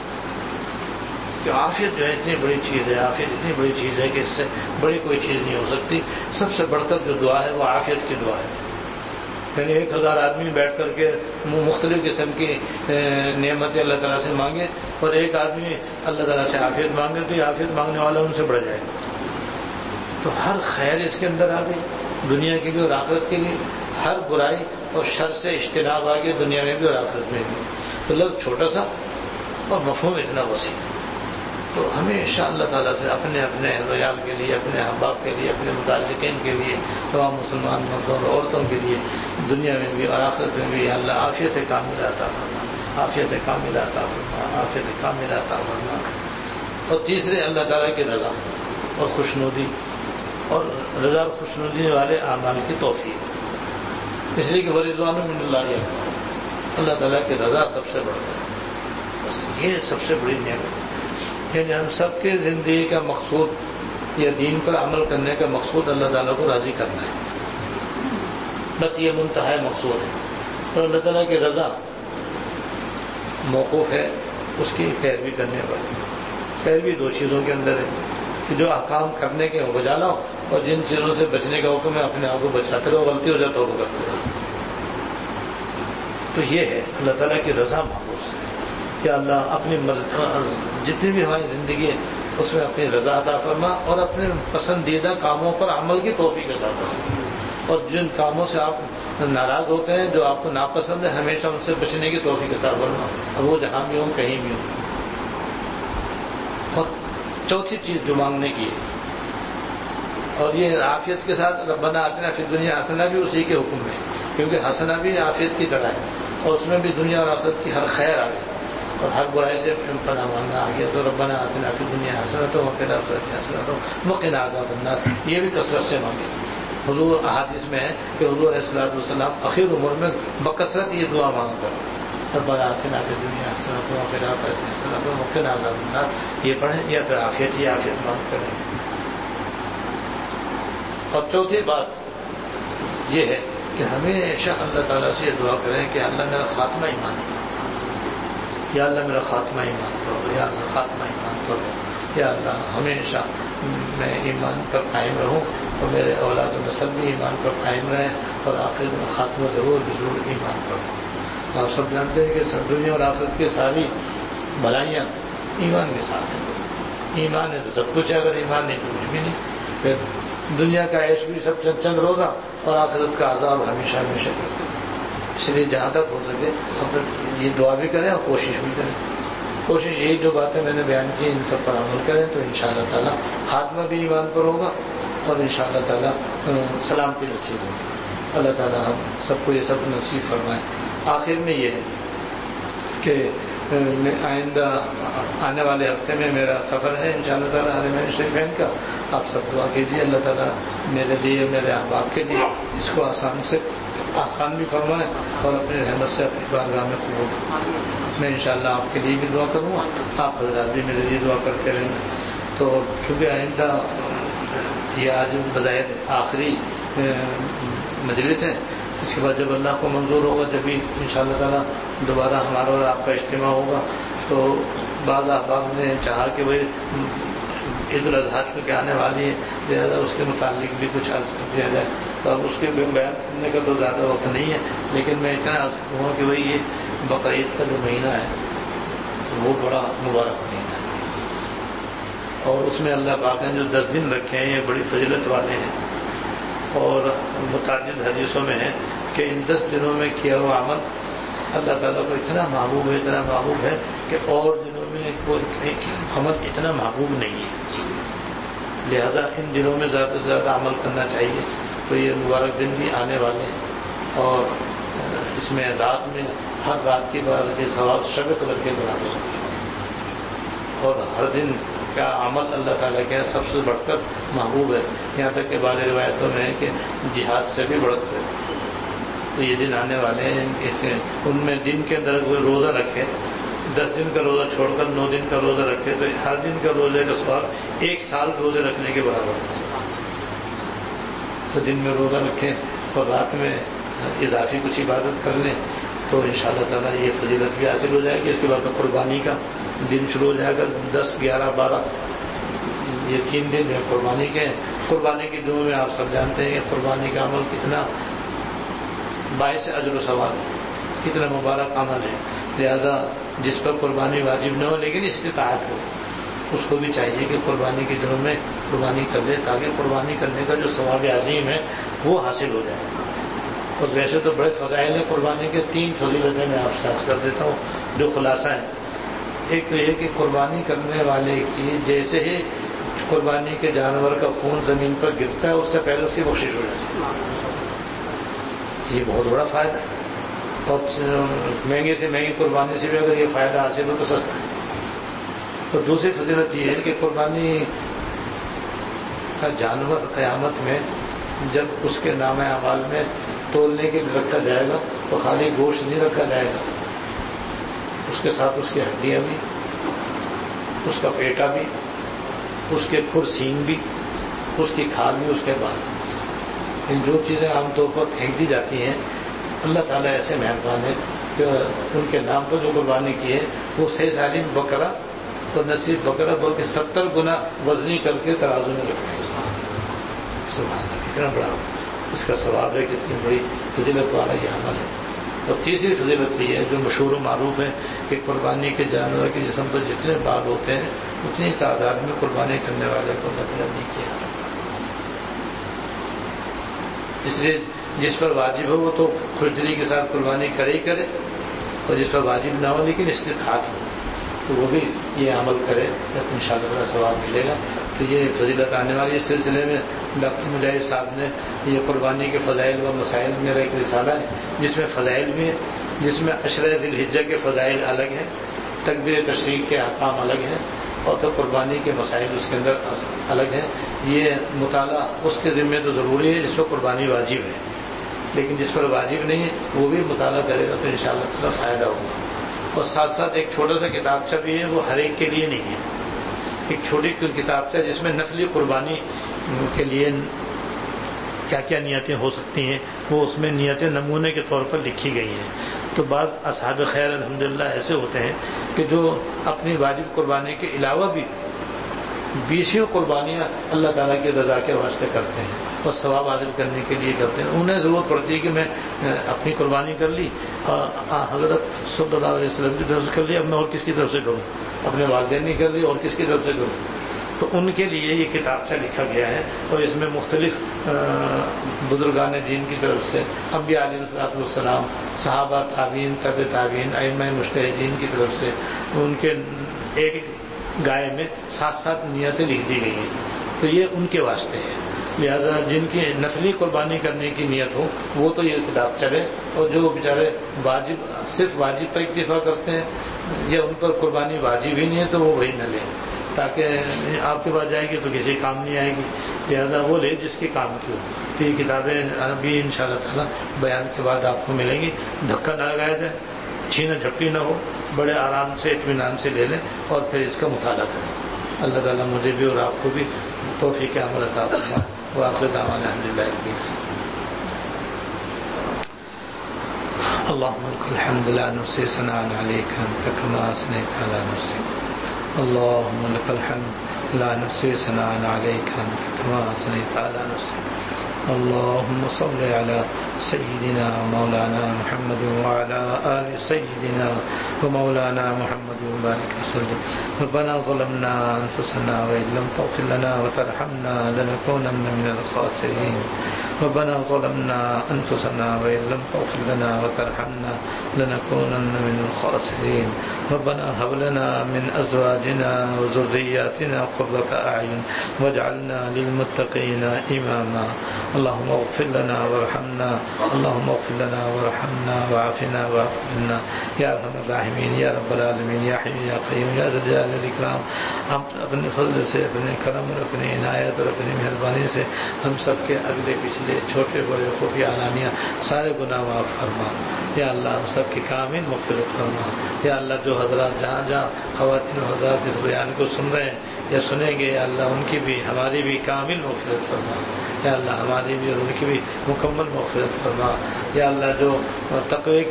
کہ عافیت جو ہے اتنی بڑی چیز ہے, عافیت اتنی بڑی چیز ہے کہ اس سے بڑی کوئی چیز نہیں ہو سکتی. سب سے بڑھ کر جو دعا ہے وہ عافیت کی دعا ہے. یعنی 1000 آدمی بیٹھ کر کے مختلف قسم کی نعمتیں اللہ تعالیٰ سے مانگے, اور ایک آدمی اللہ تعالیٰ سے عافیت مانگے تو عافیت مانگنے والا ان سے بڑھ جائے گا. تو ہر خیر اس کے اندر آ گئی, دنیا کے لیے اور آخرت کے لیے. ہر برائی اور شر سے اجتناب آ گیا, دنیا میں بھی اور آخرت میں بھی. تو لفظ چھوٹا سا اور مفہوم اتنا وسیع. تو ہمیشہ اللہ تعالیٰ سے اپنے اپنے ریال کے لیے, اپنے احباب کے لیے, اپنے متعلقین کے لیے, تمام مسلمان مردوں اور عورتوں کے لیے دنیا میں بھی اور آخرت میں بھی اللہ عافیت کاملہ عطا فرما, عافیت کاملہ عطا فرما, عافیت کاملہ عطا فرما. اور تیسرے اللہ تعالیٰ کی رضا اور خوشنودی, اور رضا اور خوشنودی والے اعمال کی توفیق. اس لیے کہ ورضوان من اللہ, اللہ تعالیٰ کی رضا سب سے بڑھ ہے. بس یہ سب سے بڑی نعمت. یعنی ہم سب کے زندگی کا مقصود یا دین پر عمل کرنے کا مقصود اللہ تعالیٰ کو راضی کرنا ہے. بس یہ منتہا مقصود ہے. اور اللہ تعالیٰ کی رضا موقوف ہے اس کی پیروی کرنے پر. پیروی 2 چیزوں کے اندر ہے کہ جو احکام کرنے کے ہو بجا لاؤ, اور جن چیزوں سے بچنے کا حکم ہے اپنے آپ کو بچاتے رہو, غلطی ہو جائے تو وہ کرتے رہو. تو یہ ہے اللہ تعالیٰ کی رضا محفوظ ہے کہ اللہ اپنی جتنی بھی ہماری زندگی ہے اس میں اپنی رضا عطا فرما, اور اپنے پسندیدہ کاموں پر عمل کی توفیق عطا فرما. اور جن کاموں سے آپ ناراض ہوتے ہیں، جو آپ کو ناپسند ہے ہمیشہ ان سے بچنے کی توفیق عطا فرما، اب وہ جہاں بھی ہوں کہیں بھی ہوں۔ اور چوتھی چیز جو مانگنے کی ہے، اور یہ عافیت کے ساتھ ربنا آتنا فی الدنیا حسنہ بھی اسی کے حکم میں، کیونکہ حسنہ بھی عافیت کی طرح ہے، اور اس میں بھی دنیا اور آخرت کی ہر خیر آ گئی اور ہر برائی سے پناہ مانگنا آ گیا۔ تو ربنا آتنا فی الدنیا حسنۃ وفی الآخرۃ حسنۃ وقنا عذاب النار، یہ بھی کثرت سے مانگے۔ حضور احادیث میں ہے کہ حضور علیہ الصلوۃ والسلام آخر عمر میں بکثرت یہ دعا مانگ کرتے، ربنا آتنا فی الدنیا حسنۃ وفی الآخرۃ حسنۃ وقنا عذاب النار، یہ پڑھیں یا پھر عافیت ہی عافیت مانگ کریں۔ اور چوتھی بات یہ ہے کہ ہمیشہ اللہ تعالیٰ سے یہ دعا کریں کہ اللہ میرا خاتمہ ایمان کرو، یا اللہ میرا خاتمہ ایمان کرو، یا اللہ خاتمہ ایمان کرو، یا اللہ ہمیشہ میں ایمان پر قائم رہوں اور میرے اولاد و نسل بھی ایمان پر قائم رہے، اور آخر میں خاتمہ ضرور ایمان کرو۔ آپ سب جانتے ہیں کہ سب دنیا اور آخرت کی ساری بھلائیاں ایمان کے ساتھ ہیں، ایمان ہے تو سب کچھ ہے، اگر ایمان نہیں تو کچھ بھی نہیں۔ پھر دنیا کا عیش بھی سب چند روزہ اور آخرت کا عذاب ہمیشہ ہمیشہ کرتے، اس لیے جہاں تک ہو سکے یہ دعا بھی کریں اور کوشش بھی کریں۔ کوشش یہی جو باتیں میں نے بیان کی ان سب پر عمل کریں تو انشاءاللہ تعالیٰ خاتمہ بھی ایمان پر ہوگا اور انشاءاللہ تعالیٰ سلامتی نصیب ہوگی۔ اللہ تعالیٰ ہم سب کو یہ سب نصیب فرمائے۔ آخر میں یہ ہے کہ آئندہ آنے والے ہفتے میں میرا سفر ہے انشاءاللہ تعالیٰ حرمین شریفین کا، آپ سب دعا کیجیے اللہ تعالیٰ میرے لیے میرے احباب کے لیے اس کو آسان بھی فرمائے اور اپنی رحمت سے اپنی بارگاہ میں قبول کریں۔ میں انشاءاللہ آپ کے لیے بھی دعا کروں گا، آپ حضرات بھی میرے لیے دعا کرتے رہیں گے۔ تو کیونکہ آئندہ یہ آج بظاہر آخری مجلس ہے، اس کے بعد جب اللہ کو منظور ہوگا جبھی انشاءاللہ تعالیٰ دوبارہ ہمارا اور آپ کا اجتماع ہوگا۔ تو بعض احباب نے چاہا کہ بھائی عید الاضحیٰ کیونکہ آنے والی ہے، لہٰذا اس کے متعلق بھی کچھ عرض کر دیا جائے۔ تو اب اس کے بیان کرنے کا تو زیادہ وقت نہیں ہے، لیکن میں اتنا عرض کروں گا کہ بھائی یہ بقرعید کا جو مہینہ ہے وہ بڑا مبارک مہینہ ہے، اور اس میں اللہ پاک نے جو 10 دن رکھے ہیں یہ بڑی فضیلت والے ہیں، اور متعدد حدیثوں میں ہے کہ ان 10 دنوں میں کیا ہوا عمل اللہ تعالیٰ کو اتنا محبوب ہے کہ اور دنوں میں کوئی عمل اتنا محبوب نہیں ہے، لہذا ان دنوں میں زیادہ سے زیادہ عمل کرنا چاہیے۔ تو یہ مبارک دن بھی آنے والے ہیں، اور اس میں رات میں ہر رات کی بات کے ثواب شب قدر کے برابر ہے، اور ہر دن کا عمل اللہ تعالیٰ کے سب سے بڑھ کر محبوب ہے، یہاں تک کہ بعض روایتوں میں ہے کہ جہاد سے بھی بڑھ کر۔ تو یہ دن آنے والے ہیں، ان میں دن کے اندر کوئی روزہ رکھے، 10 دن کا روزہ چھوڑ کر 9 دن کا روزہ رکھے تو ہر دن کا روزے کا ثواب 1 سال روزے رکھنے کے برابر ہے۔ تو دن میں روزہ رکھیں اور رات میں اضافی کچھ عبادت کر لیں تو انشاءاللہ تعالیٰ یہ فضیلت بھی حاصل ہو جائے گی۔ اس کے بعد قربانی کا دن شروع ہو جائے گا، 10، 11، 12 یہ 3 دن ہیں قربانی کے۔ قربانی کے دنوں میں آپ سب جانتے ہیں کہ قربانی کا عمل کتنا باعث اجر و ثواب، کتنا مبارک عمل ہے، لہذا جس پر قربانی واجب نہ ہو لیکن استطاعت ہو اس کو بھی چاہیے کہ قربانی کے دنوں میں قربانی کر لے، تاکہ قربانی کرنے کا جو ثواب عظیم ہے وہ حاصل ہو جائے۔ اور ویسے تو بڑے فضائل ہیں قربانی کے، 3 فضیلتیں میں آپ سے عرض کر دیتا ہوں جو خلاصہ ہے۔ ایک تو یہ کہ قربانی کرنے والے کی جیسے ہی قربانی کے جانور کا خون زمین پر گرتا ہے اس سے پہلے اس کی بخشش ہو جاتی ہے، یہ بہت بڑا فائدہ ہے۔ اور مہنگے سے مہنگی قربانی سے بھی اگر یہ فائدہ حاصل ہو تو سستا ہے۔ اور دوسری فضیلت یہ ہے کہ قربانی کا جانور قیامت میں جب اس کے نامہ اعمال میں تولنے کے لیے رکھا جائے گا تو خالی گوشت نہیں رکھا جائے گا، اس کے ساتھ اس کی ہڈیاں بھی، اس کا پیٹا بھی، اس کے کھر سینگ بھی، اس کی کھال بھی، اس کے بعد ان جو چیزیں عام طور پر پھینک دی جاتی ہیں، اللہ تعالیٰ ایسے مہربان ہے کہ ان کے نام پر جو قربانی کی ہے وہ صحیح سالم بکرا اور نہ صرف بکرا بلکہ 70 گنا وزنی کر کے ترازو میں رکھتے ہیں۔ سبحان اللہ، کتنا بڑا اس کا ثواب ہے، کتنی بڑی فضیلت والا یہ عمل ہے۔ اور تیسری فضیلت یہ ہے جو مشہور و معروف ہے کہ قربانی کے جانور کے جسم پر جتنے باغ ہوتے ہیں اتنی تعداد میں قربانی کرنے والے کو اللہ تعالیٰ نہیں کیا۔ اس لیے جس پر واجب ہو وہ تو خوش دلی کے ساتھ قربانی کرے ہی کرے، اور جس پر واجب نہ ہو لیکن استطاعت ہو تو وہ بھی یہ عمل کرے تو انشاءاللہ بڑا ثواب ملے گا۔ تو یہ فضیلت آنے والی اس سلسلے میں ڈاکٹر مجاہد صاحب نے یہ قربانی کے فضائل و مسائل، میرا ایک رسالہ ہے جس میں فضائل بھی ہیں، جس میں عشرہ ذی الحجہ کے فضائل الگ ہیں، تکبیر تشریق کے احکام الگ ہیں، اور تو قربانی کے مسائل اس کے اندر الگ ہیں۔ یہ مطالعہ اس کے ذمہ تو ضروری ہے جس پر قربانی واجب ہے، لیکن جس پر واجب نہیں ہے وہ بھی مطالعہ کرے گا تو انشاءاللہ تعالی فائدہ ہوگا۔ اور ساتھ ساتھ ایک چھوٹا سا کتابچہ بھی ہے، وہ ہر ایک کے لیے نہیں ہے، ایک چھوٹی کتابچہ جس میں نفلی قربانی کے لیے کیا کیا نیتیں ہو سکتی ہیں وہ اس میں نیتیں نمونے کے طور پر لکھی گئی ہیں۔ تو بعض اصحاب خیر الحمدللہ ایسے ہوتے ہیں کہ جو اپنی واجب قربانی کے علاوہ بھی 20 قربانیاں اللہ تعالیٰ کی رضا کے واسطے کرتے ہیں اور ثواب حاصل کرنے کے لیے کرتے ہیں۔ انہیں ضرورت پڑتی ہے کہ میں اپنی قربانی کر لی، حضرت صلی اللہ علیہ وسلم کی طرف سے کر لی، اب میں اور کس کی طرف سے کروں، اپنے والدین نے کر لی اور کس کی طرف سے کروں، تو ان کے لیے یہ کتابچہ لکھا گیا ہے اور اس میں مختلف بزرگان دین کی طرف سے، انبیاء علیہ الصلوۃ والسلام، صحابہ، تابعین، تبع تابعین، ائمہ مجتہدین کی طرف سے ان کے ایک گائے میں 7 نیتیں لکھ دی گئی ہیں، تو یہ ان کے واسطے ہے۔ لہذا جن کی نفلی قربانی کرنے کی نیت ہو وہ تو یہ کتاب چلے، اور جو بیچارے واجب صرف واجب پر اکتفا کرتے ہیں یا ان پر قربانی واجب ہی نہیں ہے تو وہ وہی نہ لیں، تاکہ آپ کے پاس جائے گی تو کسی کام نہیں آئے گی، لہذا وہ لے جس کے کام کی ہو۔ تو یہ کتابیں ابھی انشاءاللہ تعالی بیان کے بعد آپ کو ملیں گی، دھکا نہ لگایا جائے، چھینا جھپٹی نہ ہو، بڑے آرام سے اطمینان سے لے لیں اور پھر اس کا مطالعہ کریں۔ اللہ تعالیٰ مجھے بھی اور آپ کو بھی توفیق عمل عطا فرمائے۔ وآخر دعوانا الحمدللہ رب العالمین۔ اللهم لك الحمد لا نحصي ثناء عليك أنت كما أثنيت على نفسك، اللهم لك الحمد لا نحصي ثناء عليك أنت كما أثنيت على نفسك، اللهم صل على سيدنا مولانا محمد وعلى آل سيدنا ومولانا محمد وبارك وسلم۔ ربنا ظلمنا أنفسنا وإن لم تغفر لنا وترحمنا لنكونن من الخاسرين، ربنا ظلمنا أنفسنا وإن لم تغفر لنا وترحمنا لنكونن من الخاسرين، ربنا هب لنا من أزواجنا وذرياتنا قرة أعين واجعلنا للمتقين إماما، اللهم اغفر لنا وارحمنا، اللهم اغفر لنا وارحمنا وعافنا واعف عنا یا ارحم الراحمین، یا رب العالمین، یا حی یا قیوم، یا ذا الجلال والاکرام۔ ہم اپنے فضل سے، اپنے کرم اور اپنی عنایت اور اپنی مہربانی سے ہم سب کے اگلے پچھلے چھوٹے بڑے خفیہ علانیہ سارے گناہ معاف فرما، یا اللہ ہم سب کی کامل مغفرت فرما، یا اللہ جو حضرات جہاں جہاں خواتین و حضرات اس بیان کو سن رہے ہیں یا سنیں گے، یا اللہ ان کی بھی ہماری بھی کامل مغفرت فرما، یا اللہ ہماری بھی اور ان کی بھی مکمل مغفرت فرما، یا اللہ جو تقوی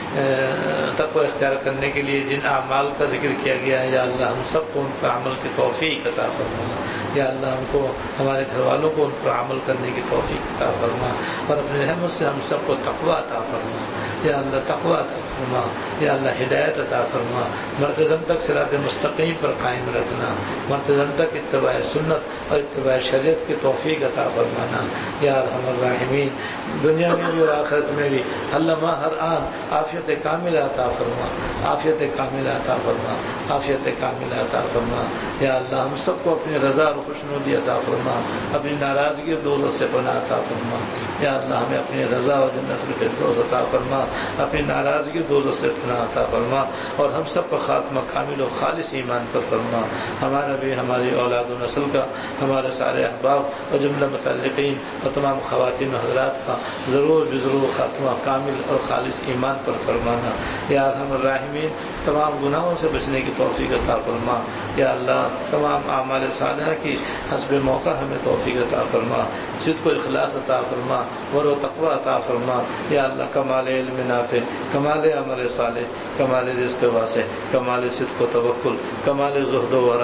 اختیار کرنے کے لیے جن اعمال کا ذکر کیا گیا ہے، یا اللہ ہم سب کو ان پر عمل کی توفیق عطا فرما، یا اللہ ہم کو ہمارے گھر والوں کو ان پر عمل کرنے کی توفیق عطا فرما، اور اپنے رحمت سے ہم سب کو تقوی عطا فرما، یا اللہ تقوی عطا فرما، یا اللہ ہدایت عطا فرما، مرتدم تک صراط مستقیم پر قائم رکھنا، مرتدم تک اتباع سنت اور اتباع شریعت کی توفیق عطا فرمانا، یا ارحم الراحمین۔ دنیا میں بھی اور آخرت میں بھی اللہ ہر آن عافیت کاملہ عطا فرما، عافیت کاملہ عطا فرما، عافیت کاملہ عطا فرما، یا اللہ ہم سب کو اپنی رضا اور خوشنودی عطا فرما، اپنی ناراضگی اور دوزخ سے پناہ عطا فرما، یا اللہ ہمیں اپنی رضا اور جنت الفردوس عطا فرما، اپنی ناراضگی اور دوزخ سے پناہ عطا فرما، اور ہم سب کا خاتمہ کامل و خالص ایمان پر فرما، ہمارا بھی، ہماری اولاد و نسل کا، ہمارے سارے احباب اور جملہ متعلقین اور تمام خواتین و حضرات کا ضرور بضرور خاتمہ کامل اور خالص ایمان پر فرمانا، یا ارحم الراحمین۔ تمام گناہوں سے بچنے کی توفیق عطا فرما، یا اللہ تمام اعمال صالحہ کی حسب موقع ہمیں توفیق عطا فرما، صدق و اخلاص عطا فرما، ور و تقوی عطا فرما، یا اللہ کمال علم نافع، کمال عمل صالح، کمال رزق واسع، کمال صدق و توکل، کمال زہد و ورع،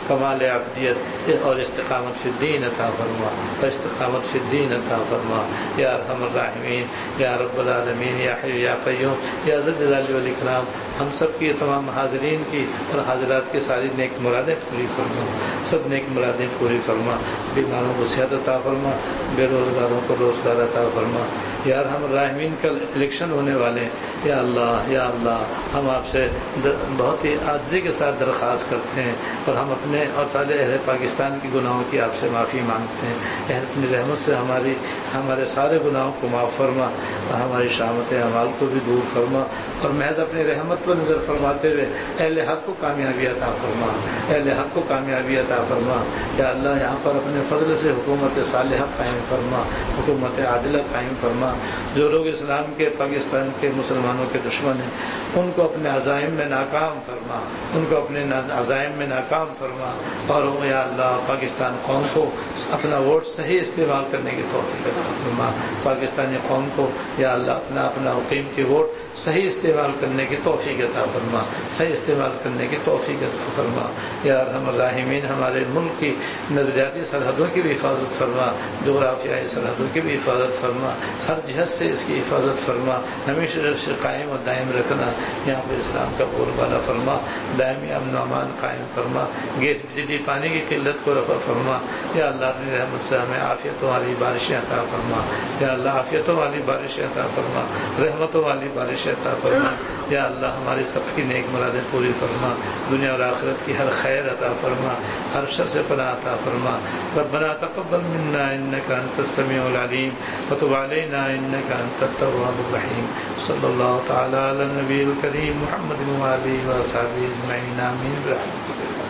کمال عبدیت اور استقامت فی الدین عطا فرما، اور استقامت فی الدین عطا فرما یا ارحم الراحمین یا رب العالمین یا حی یا قیوم یا ذی الجلال والاکرام۔ ہم سب کی تمام حاضرین کی اور حاضرات کی ساری نیک مرادیں پوری فرما، سب نیک مرادیں پوری فرما، بیماروں کو صحت عطا فرما، بے روزگاروں کو روزگار عطا فرما یا ارحم الراحمین۔ کل الیکشن ہونے والے یا اللہ ہم آپ سے بہت ہی عاجزی کے ساتھ درخواست کرتے ہیں اور ہم اپنے اور سارے اہل پاکستان کی گناہوں کی آپ سے معافی مانگتے ہیں۔ اپنی رحمت سے ہمارے سارے گناہوں کو معاف فرما اور ہماری شامت اعمال کو بھی دور فرما، اور محض اپنی رحمت پر نظر فرماتے ہوئے اہل حق کو کامیابی عطا فرما، اہل حق کو کامیابی عطا فرما یا اللہ۔ یہاں پر اپنے فضل سے حکومت صالحہ قائم فرما، حکومت عادلہ قائم فرما۔ جو لوگ اسلام کے، پاکستان کے مسلمانوں کے دشمن ہیں ان کو اپنے عزائم میں ناکام فرما، ان کو اپنے عزائم میں ناکام فرما، اور یا اللہ پاکستان قوم کو اپنا ووٹ صحیح استعمال کرنے کی توفیق عطا فرما، پاکستانی قوم کو یا اللہ اپنا قیمتی ووٹ صحیح استعمال کرنے کی توفیق عطا فرما، صحیح استعمال کرنے کی توفیق عطا فرما یا ارحم الراحمین۔ ہمارے ملک کی نظریاتی سرحدوں کی بھی حفاظت فرما، جغرافیائی سرحدوں کی بھی حفاظت فرما، ہر جہت سے اس کی حفاظت فرما، ہمیشہ قائم اور دائم رکھنا۔ یہاں پر اسلام کا بول بالا فرما، دائمی امن و امان قائم فرما، گیس بجلی پانی کی قلت کو رفع فرما یا اللہ۔ اپنی رحمت سے ہمیں عافیتوں والی بارشیں عطا فرما یا اللہ، عافیتوں والی بارشیں عطا فرما، رحمتوں والی بارشیں عطا فرما یا اللہ۔ ہماری سب کی نیک مرادیں پوری فرما، دنیا اور آخرت کی ہر خیر عطا فرما، ہر شر سے پناہ عطا فرما۔ ربنا تقبل منا انك انت السميع العليم وتب علينا انك انت التواب الرحيم۔ صلی اللہ تعالی علی النبی الکریم محمد وآلہ وصحبہ اجمعین، آمین برحمتک۔